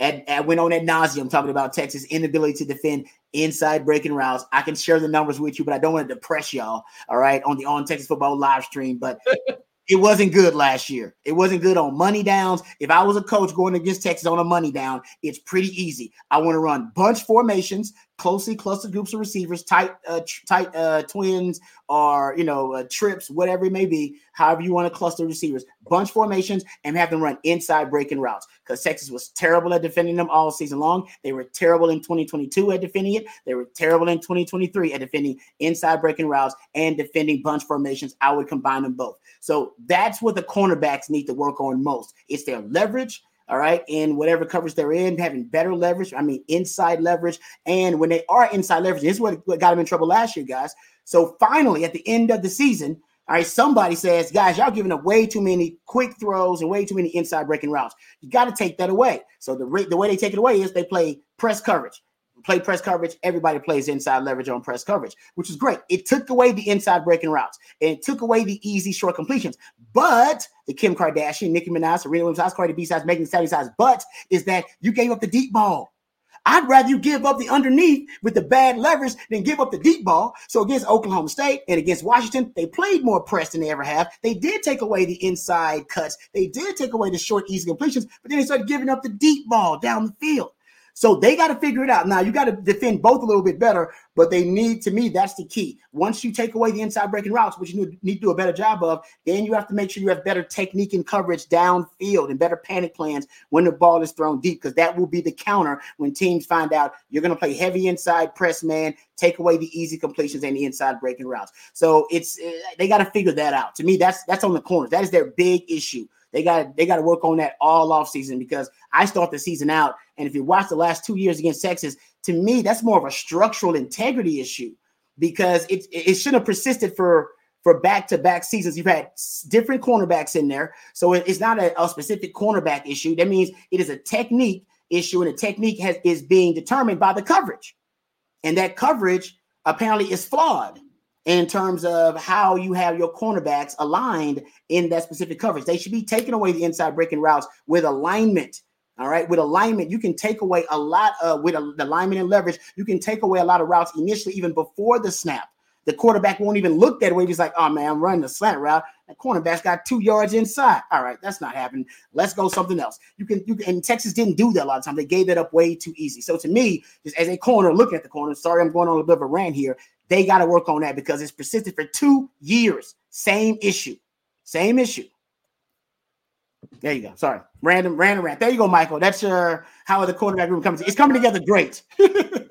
and, and went on ad nauseum talking about Texas' inability to defend inside breaking routes. I can share the numbers with you, but I don't want to depress y'all, all right, on the On Texas Football live stream. But it wasn't good last year. It wasn't good on money downs. If I was a coach going against Texas on a money down, it's pretty easy. I want to run bunch formations, closely clustered groups of receivers, tight, uh, tr- tight uh, twins, or you know, uh, trips, whatever it may be. However you want to cluster receivers, bunch formations, and have them run inside breaking routes. Because Texas was terrible at defending them all season long. They were terrible in twenty twenty-two at defending it. They were terrible in twenty twenty-three at defending inside breaking routes and defending bunch formations. I would combine them both. So that's what the cornerbacks need to work on most. It's their leverage, all right, in whatever coverage they're in, having better leverage. I mean, inside leverage. And when they are inside leverage, this is what, what got them in trouble last year, guys. So finally, at the end of the season, all right, somebody says, guys, y'all giving up way too many quick throws and way too many inside breaking routes. You got to take that away. So the, the way they take it away is they play press coverage. Play press coverage. Everybody plays inside leverage on press coverage, which is great. It took away the inside breaking routes and it took away the easy short completions. But the Kim Kardashian, Nicki Minaj, Serena Williams, Cardi B size, Megan Thee Stallion size, but is that you gave up the deep ball. I'd rather you give up the underneath with the bad leverage than give up the deep ball. So against Oklahoma State and against Washington, they played more press than they ever have. They did take away the inside cuts. They did take away the short, easy completions, but then they started giving up the deep ball down the field. So they got to figure it out. Now, you got to defend both a little bit better, but they need, to me, that's the key. Once you take away the inside breaking routes, which you need to do a better job of, then you have to make sure you have better technique and coverage downfield and better panic plans when the ball is thrown deep, because that will be the counter when teams find out you're going to play heavy inside press man, take away the easy completions and the inside breaking routes. So it's they got to figure that out. To me, that's that's on the corners. That is their big issue. They got they got to work on that all offseason, because I start the season out, and if you watch the last two years against Texas, to me, that's more of a structural integrity issue, because it, it should have persisted for, for back-to-back seasons. You've had different cornerbacks in there, so it, it's not a, a specific cornerback issue. That means it is a technique issue, and the technique has, is being determined by the coverage, and that coverage apparently is flawed in terms of how you have your cornerbacks aligned in that specific coverage. They should be taking away the inside breaking routes with alignment. All right. With alignment, you can take away a lot of, with a, the alignment and leverage, you can take away a lot of routes initially, even before the snap. The quarterback won't even look that way. He's like, oh man, I'm running the slant route. That cornerback's got two yards inside. All right, that's not happening. Let's go something else. You can, you can, and Texas didn't do that a lot of times. They gave that up way too easy. So to me, just as a corner, looking at the corner, sorry, I'm going on a bit of a rant here. They got to work on that, because it's persisted for two years. Same issue. Same issue. There you go. Sorry. Random, random rant. There you go, Michael. That's your how the quarterback room comes. It's coming together great. They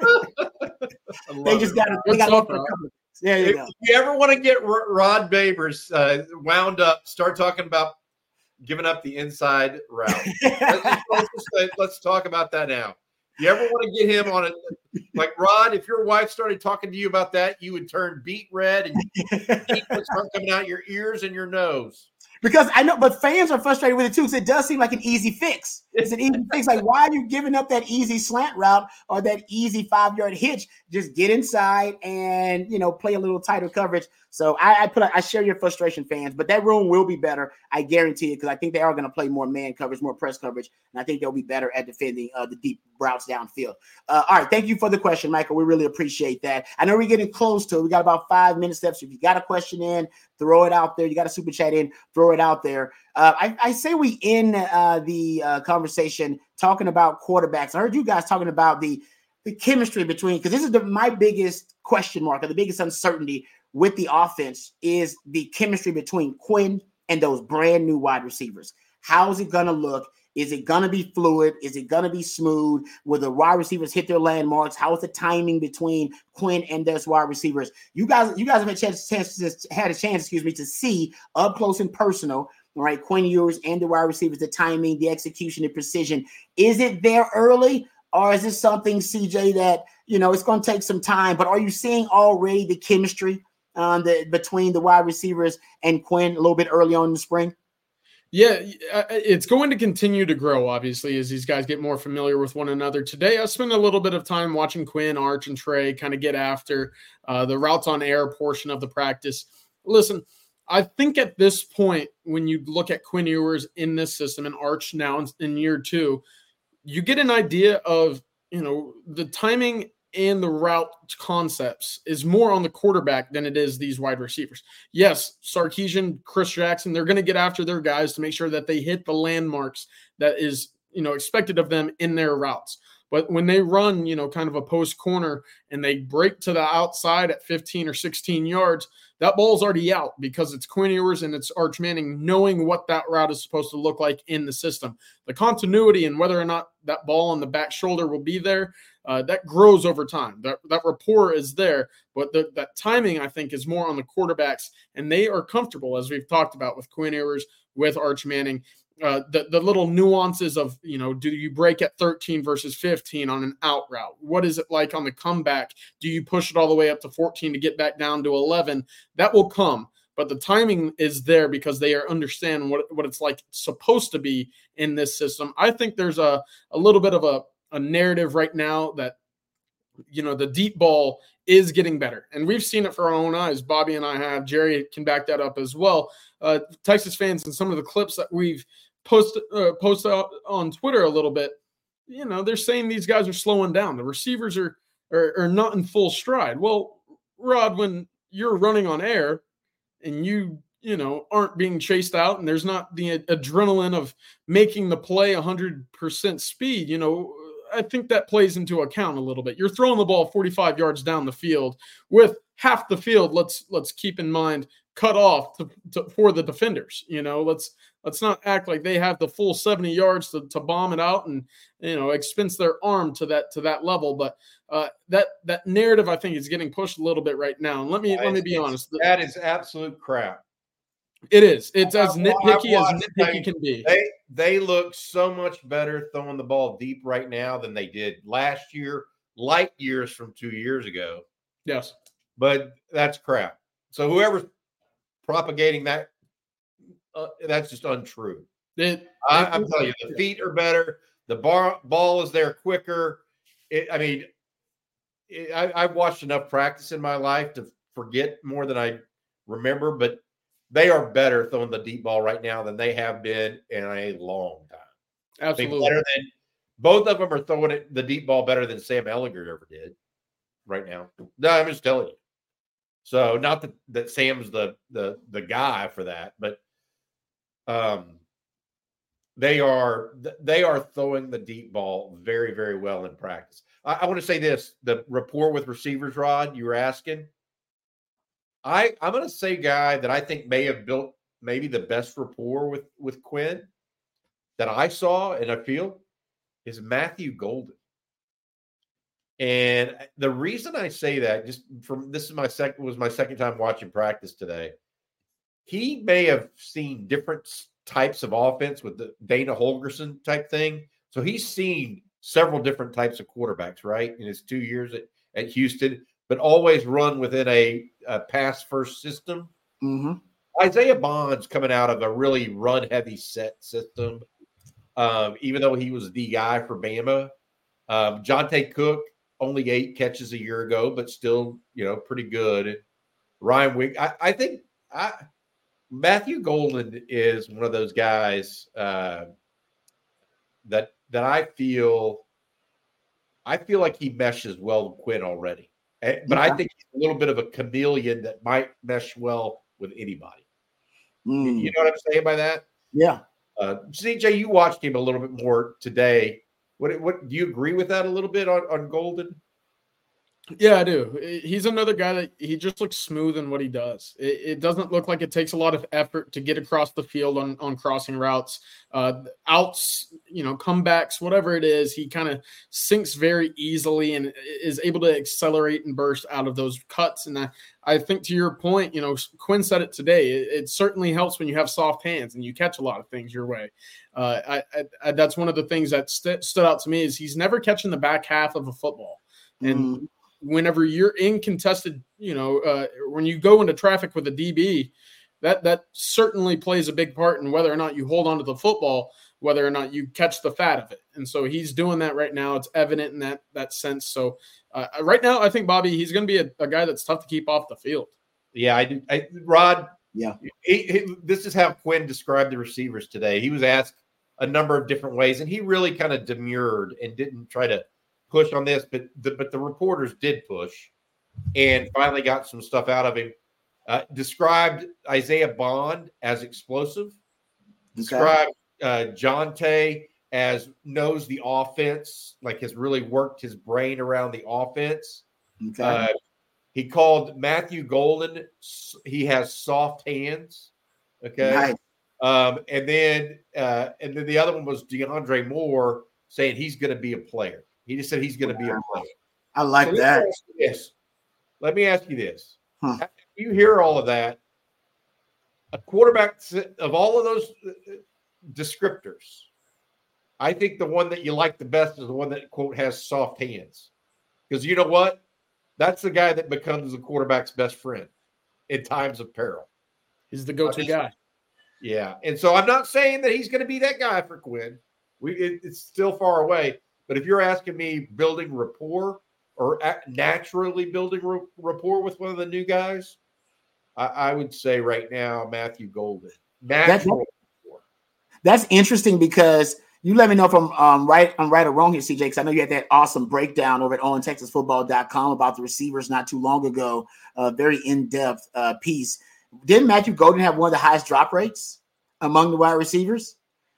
just got to. They got to. There you
if
go.
you ever want to get Rod Babers uh, wound up, start talking about giving up the inside route. let's, let's, let's, let's talk about that now. You ever want to get him on a like Rod? If your wife started talking to you about that, you would turn beet red and heat would start coming out your ears and your nose.
Because I know, but fans are frustrated with it too, because it does seem like an easy fix. It's an easy fix. Like, why are you giving up that easy slant route or that easy five-yard hitch? Just get inside and, you know, play a little tighter coverage. So I, I put, I share your frustration, fans, but that room will be better. I guarantee it, because I think they are going to play more man coverage, more press coverage, and I think they'll be better at defending uh, the deep routes downfield. Uh, all right, thank you for the question, Michael. We really appreciate that. I know we're getting close to it. We got about five minutes left. So if you got a question in, throw it out there. You got a super chat in, throw it out there. Uh, I, I say we end uh, the uh, conversation talking about quarterbacks. I heard you guys talking about the the chemistry between, because this is the, my biggest question mark, or the biggest uncertainty with the offense is the chemistry between Quinn and those brand new wide receivers. How is it going to look? Is it going to be fluid? Is it going to be smooth? Will the wide receivers hit their landmarks? How is the timing between Quinn and those wide receivers? You guys, you guys have had a chance, chance had a chance, excuse me, to see up close and personal, all right, Quinn Ewers and the wide receivers, the timing, the execution, the precision. Is it there early? Or is this something, C J, that, you know, it's going to take some time, but are you seeing already the chemistry um, the, between the wide receivers and Quinn a little bit early on in the spring?
Yeah, it's going to continue to grow, obviously, as these guys get more familiar with one another. Today, I spent a little bit of time watching Quinn, Arch, and Trey kind of get after uh, the routes on air portion of the practice. Listen, I think at this point, when you look at Quinn Ewers in this system and Arch now in year two, you get an idea of, you know, the timing and the route concepts is more on the quarterback than it is these wide receivers. Yes, Sarkisian, Chris Jackson, they're going to get after their guys to make sure that they hit the landmarks that is, you know, expected of them in their routes. But when they run, you know, kind of a post corner and they break to the outside at fifteen or sixteen yards, that ball's already out because it's Quinn Ewers and it's Arch Manning knowing what that route is supposed to look like in the system. The continuity and whether or not that ball on the back shoulder will be there, uh, that grows over time. That that rapport is there, but the, that timing, I think, is more on the quarterbacks, and they are comfortable, as we've talked about, with Quinn Ewers, with Arch Manning. Uh, the, the little nuances of, you know, do you break at thirteen versus fifteen on an out route? What is it like on the comeback? Do you push it all the way up to fourteen to get back down to eleven? That will come, but the timing is there because they are understand what, what it's like supposed to be in this system. I think there's a, a little bit of a, a narrative right now that, you know, the deep ball is getting better. And we've seen it for our own eyes. Bobby and I have. Jerry can back that up as well. Uh, Texas fans and some of the clips that we've post uh, post out on Twitter a little bit, you know, they're saying these guys are slowing down. The receivers are, are are not in full stride. Well, Rod, when you're running on air and you, you know, aren't being chased out and there's not the adrenaline of making the play one hundred percent speed, you know, I think that plays into account a little bit. You're throwing the ball forty-five yards down the field with half the field, let's let's keep in mind, cut off to, to, for the defenders. You know, let's let's not act like they have the full seventy yards to, to bomb it out and, you know, expense their arm to that to that level. But uh, that that narrative, I think, is getting pushed a little bit right now. And let me
that
let me
is,
be honest.
That is absolute crap.
It is. It's as
I've,
nitpicky
I've
as nitpicky I, can be.
They they look so much better throwing the ball deep right now than they did last year, light years from two years ago.
Yes.
But that's crap. So whoever's propagating that, uh, that's just untrue.
It,
I,
it,
I'm telling you, the feet are better. The bar, ball is there quicker. It, I mean, it, I, I've watched enough practice in my life to forget more than I remember, but they are better throwing the deep ball right now than they have been in a long time.
Absolutely.
Better than, both of them are throwing it, the deep ball better than Sam Ehlinger ever did right now. No, I'm just telling you. So not that, that Sam's the, the the guy for that, but um, they are they are throwing the deep ball very, very well in practice. I, I want to say this: the rapport with receivers, Rod, you were asking. I I'm going to say guy that I think may have built maybe the best rapport with with Quinn that I saw and I feel is Matthew Golden. And the reason I say that, just from this is my second was my second time watching practice today. He may have seen different types of offense with the Dana Holgorsen type thing. So he's seen several different types of quarterbacks, right, in his two years at, at Houston, but always run within a, a pass first system.
Mm-hmm.
Isaiah Bond's coming out of a really run heavy set system, um, even though he was the guy for Bama. Um, Jonte Cook, only eight catches a year ago, but still, you know, pretty good. Ryan Wig, I, I think I, Matthew Golden is one of those guys uh, that that I feel I feel like he meshes well with Quinn already. But yeah. I think he's a little bit of a chameleon that might mesh well with anybody.
Mm.
You know what I'm saying by that?
Yeah.
Uh, C J, you watched him a little bit more today. What, what do you agree with that a little bit on, on Golden?
Yeah, I do. He's another guy that he just looks smooth in what he does. It, it doesn't look like it takes a lot of effort to get across the field on, on crossing routes, uh, outs, you know, comebacks, whatever it is. He kind of sinks very easily and is able to accelerate and burst out of those cuts. And I, I think to your point, you know, Quinn said it today. It, it certainly helps when you have soft hands and you catch a lot of things your way. Uh, I, I, I, that's one of the things that st- stood out to me is he's never catching the back half of a football. And mm. whenever you're in contested, you know, uh, when you go into traffic with a D B, that that certainly plays a big part in whether or not you hold on to the football, whether or not you catch the fat of it. And so he's doing that right now. It's evident in that that sense. So uh, right now, I think, Bobby, he's going to be a, a guy that's tough to keep off the field.
Yeah, I do. I, Rod,
yeah.
He, he, this is how Quinn described the receivers today. He was asked a number of different ways, and he really kind of demurred and didn't try to push on this, but the, but the reporters did push and finally got some stuff out of him. Uh, described Isaiah Bond as explosive. Okay. Described uh, Jonte as knows the offense, like has really worked his brain around the offense. Okay. Uh, he called Matthew Golden, he has soft hands. Okay. Nice. Um, and then uh, and then the other one was DeAndre Moore saying he's going to be a player. He just said he's going to be a player.
I like so that.
Yes. Let me ask you this.
Huh.
After you hear all of that, a quarterback of all of those descriptors, I think the one that you like the best is the one that, quote, has soft hands. Because you know what? That's the guy that becomes the quarterback's best friend in times of peril.
He's the go-to guy.
Yeah. And so I'm not saying that he's going to be that guy for Quinn. We it, It's still far away. But if you're asking me building rapport or naturally building rapport with one of the new guys, I, I would say right now Matthew Golden. Natural
that's, that's interesting because you let me know if I'm um, right, I'm right or wrong here, C J, because I know you had that awesome breakdown over at on texas football dot com about the receivers not too long ago. A uh, very in-depth uh, piece. Didn't Matthew Golden have one of the highest drop rates among the wide receivers?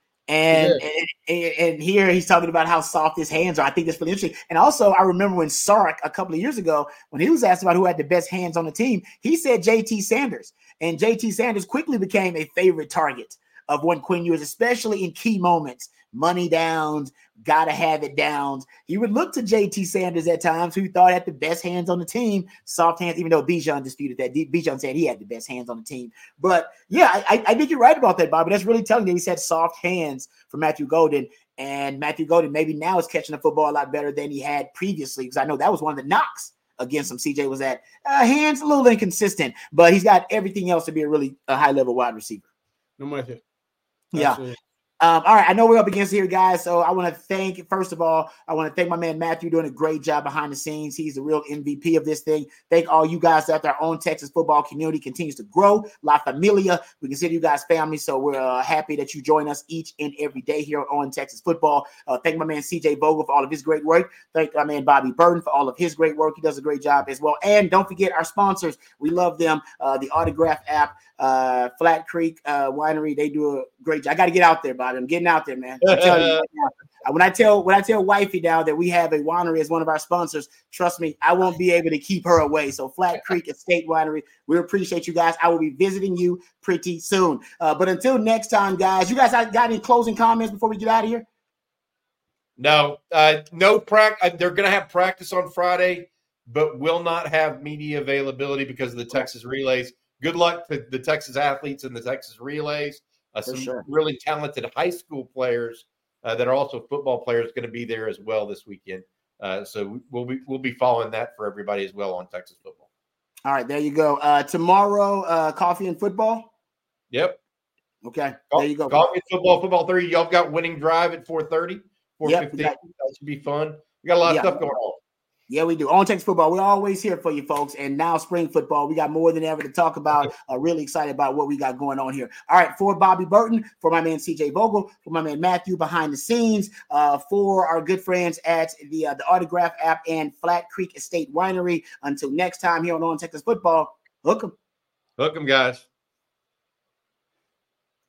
And, yeah. and, and here he's talking about how soft his hands are. I think that's really interesting. And also, I remember when Sark a couple of years ago, when he was asked about who had the best hands on the team, he said J T Sanders. And J T Sanders quickly became a favorite target of one Quinn Ewers, especially in key moments. Money downs, gotta have it downs. He would look to J T Sanders at times, who thought had the best hands on the team, soft hands, even though Bijan disputed that. Bijan said he had the best hands on the team. But yeah, I, I think you're right about that, Bobby. That's really telling you he said soft hands for Matthew Golden. And Matthew Golden maybe now is catching the football a lot better than he had previously, because I know that was one of the knocks against him. C J was that uh, hands a little inconsistent, but he's got everything else to be a really a high-level wide receiver.
I'm with you.
Yeah. Absolutely. Um, all right, I know we're up against here, guys, so I want to thank, first of all, I want to thank my man Matthew doing a great job behind the scenes. He's the real M V P of this thing. Thank all you guys out there. Our own Texas football community continues to grow. La Familia, we consider you guys family, so we're uh, happy that you join us each and every day here on Texas Football. Uh, thank my man C J Vogel for all of his great work. Thank my man Bobby Burton for all of his great work. He does a great job as well. And don't forget our sponsors. We love them. Uh, the Autograph app, uh, Flat Creek uh, Winery, they do a great job. I got to get out there, Bobby. I'm getting out there, man. I'm telling you right now. When I tell when I tell wifey now that we have a winery as one of our sponsors, trust me, I won't be able to keep her away. So Flat Creek Estate Winery, we appreciate you guys. I will be visiting you pretty soon. Uh, but until next time, guys, you guys got any closing comments before we get out of here?
No, uh, no practice. They're going to have practice on Friday, but will not have media availability because of the Texas relays. Good luck to the Texas athletes and the Texas relays. Uh, some
sure.
really talented high school players uh, that are also football players going to be there as well this weekend. Uh, so we'll be we'll be following that for everybody as well on Texas football.
All right, there you go. Uh, tomorrow, uh, coffee and football.
Yep.
Okay,
Co-
there you go.
Coffee and football, football three. Y'all got winning drive at four thirty, four fifteen. Yep, that should be fun. We got a lot of
yeah.
stuff going on.
Yeah, we do. On Texas football, we're always here for you folks. And now spring football, we got more than ever to talk about. Uh, really excited about what we got going on here. All right, for Bobby Burton, for my man C J Vogel, for my man Matthew behind the scenes, uh, for our good friends at the uh, the Autograph app and Flat Creek Estate Winery. Until next time here on On Texas Football, hook 'em.
Hook 'em, guys.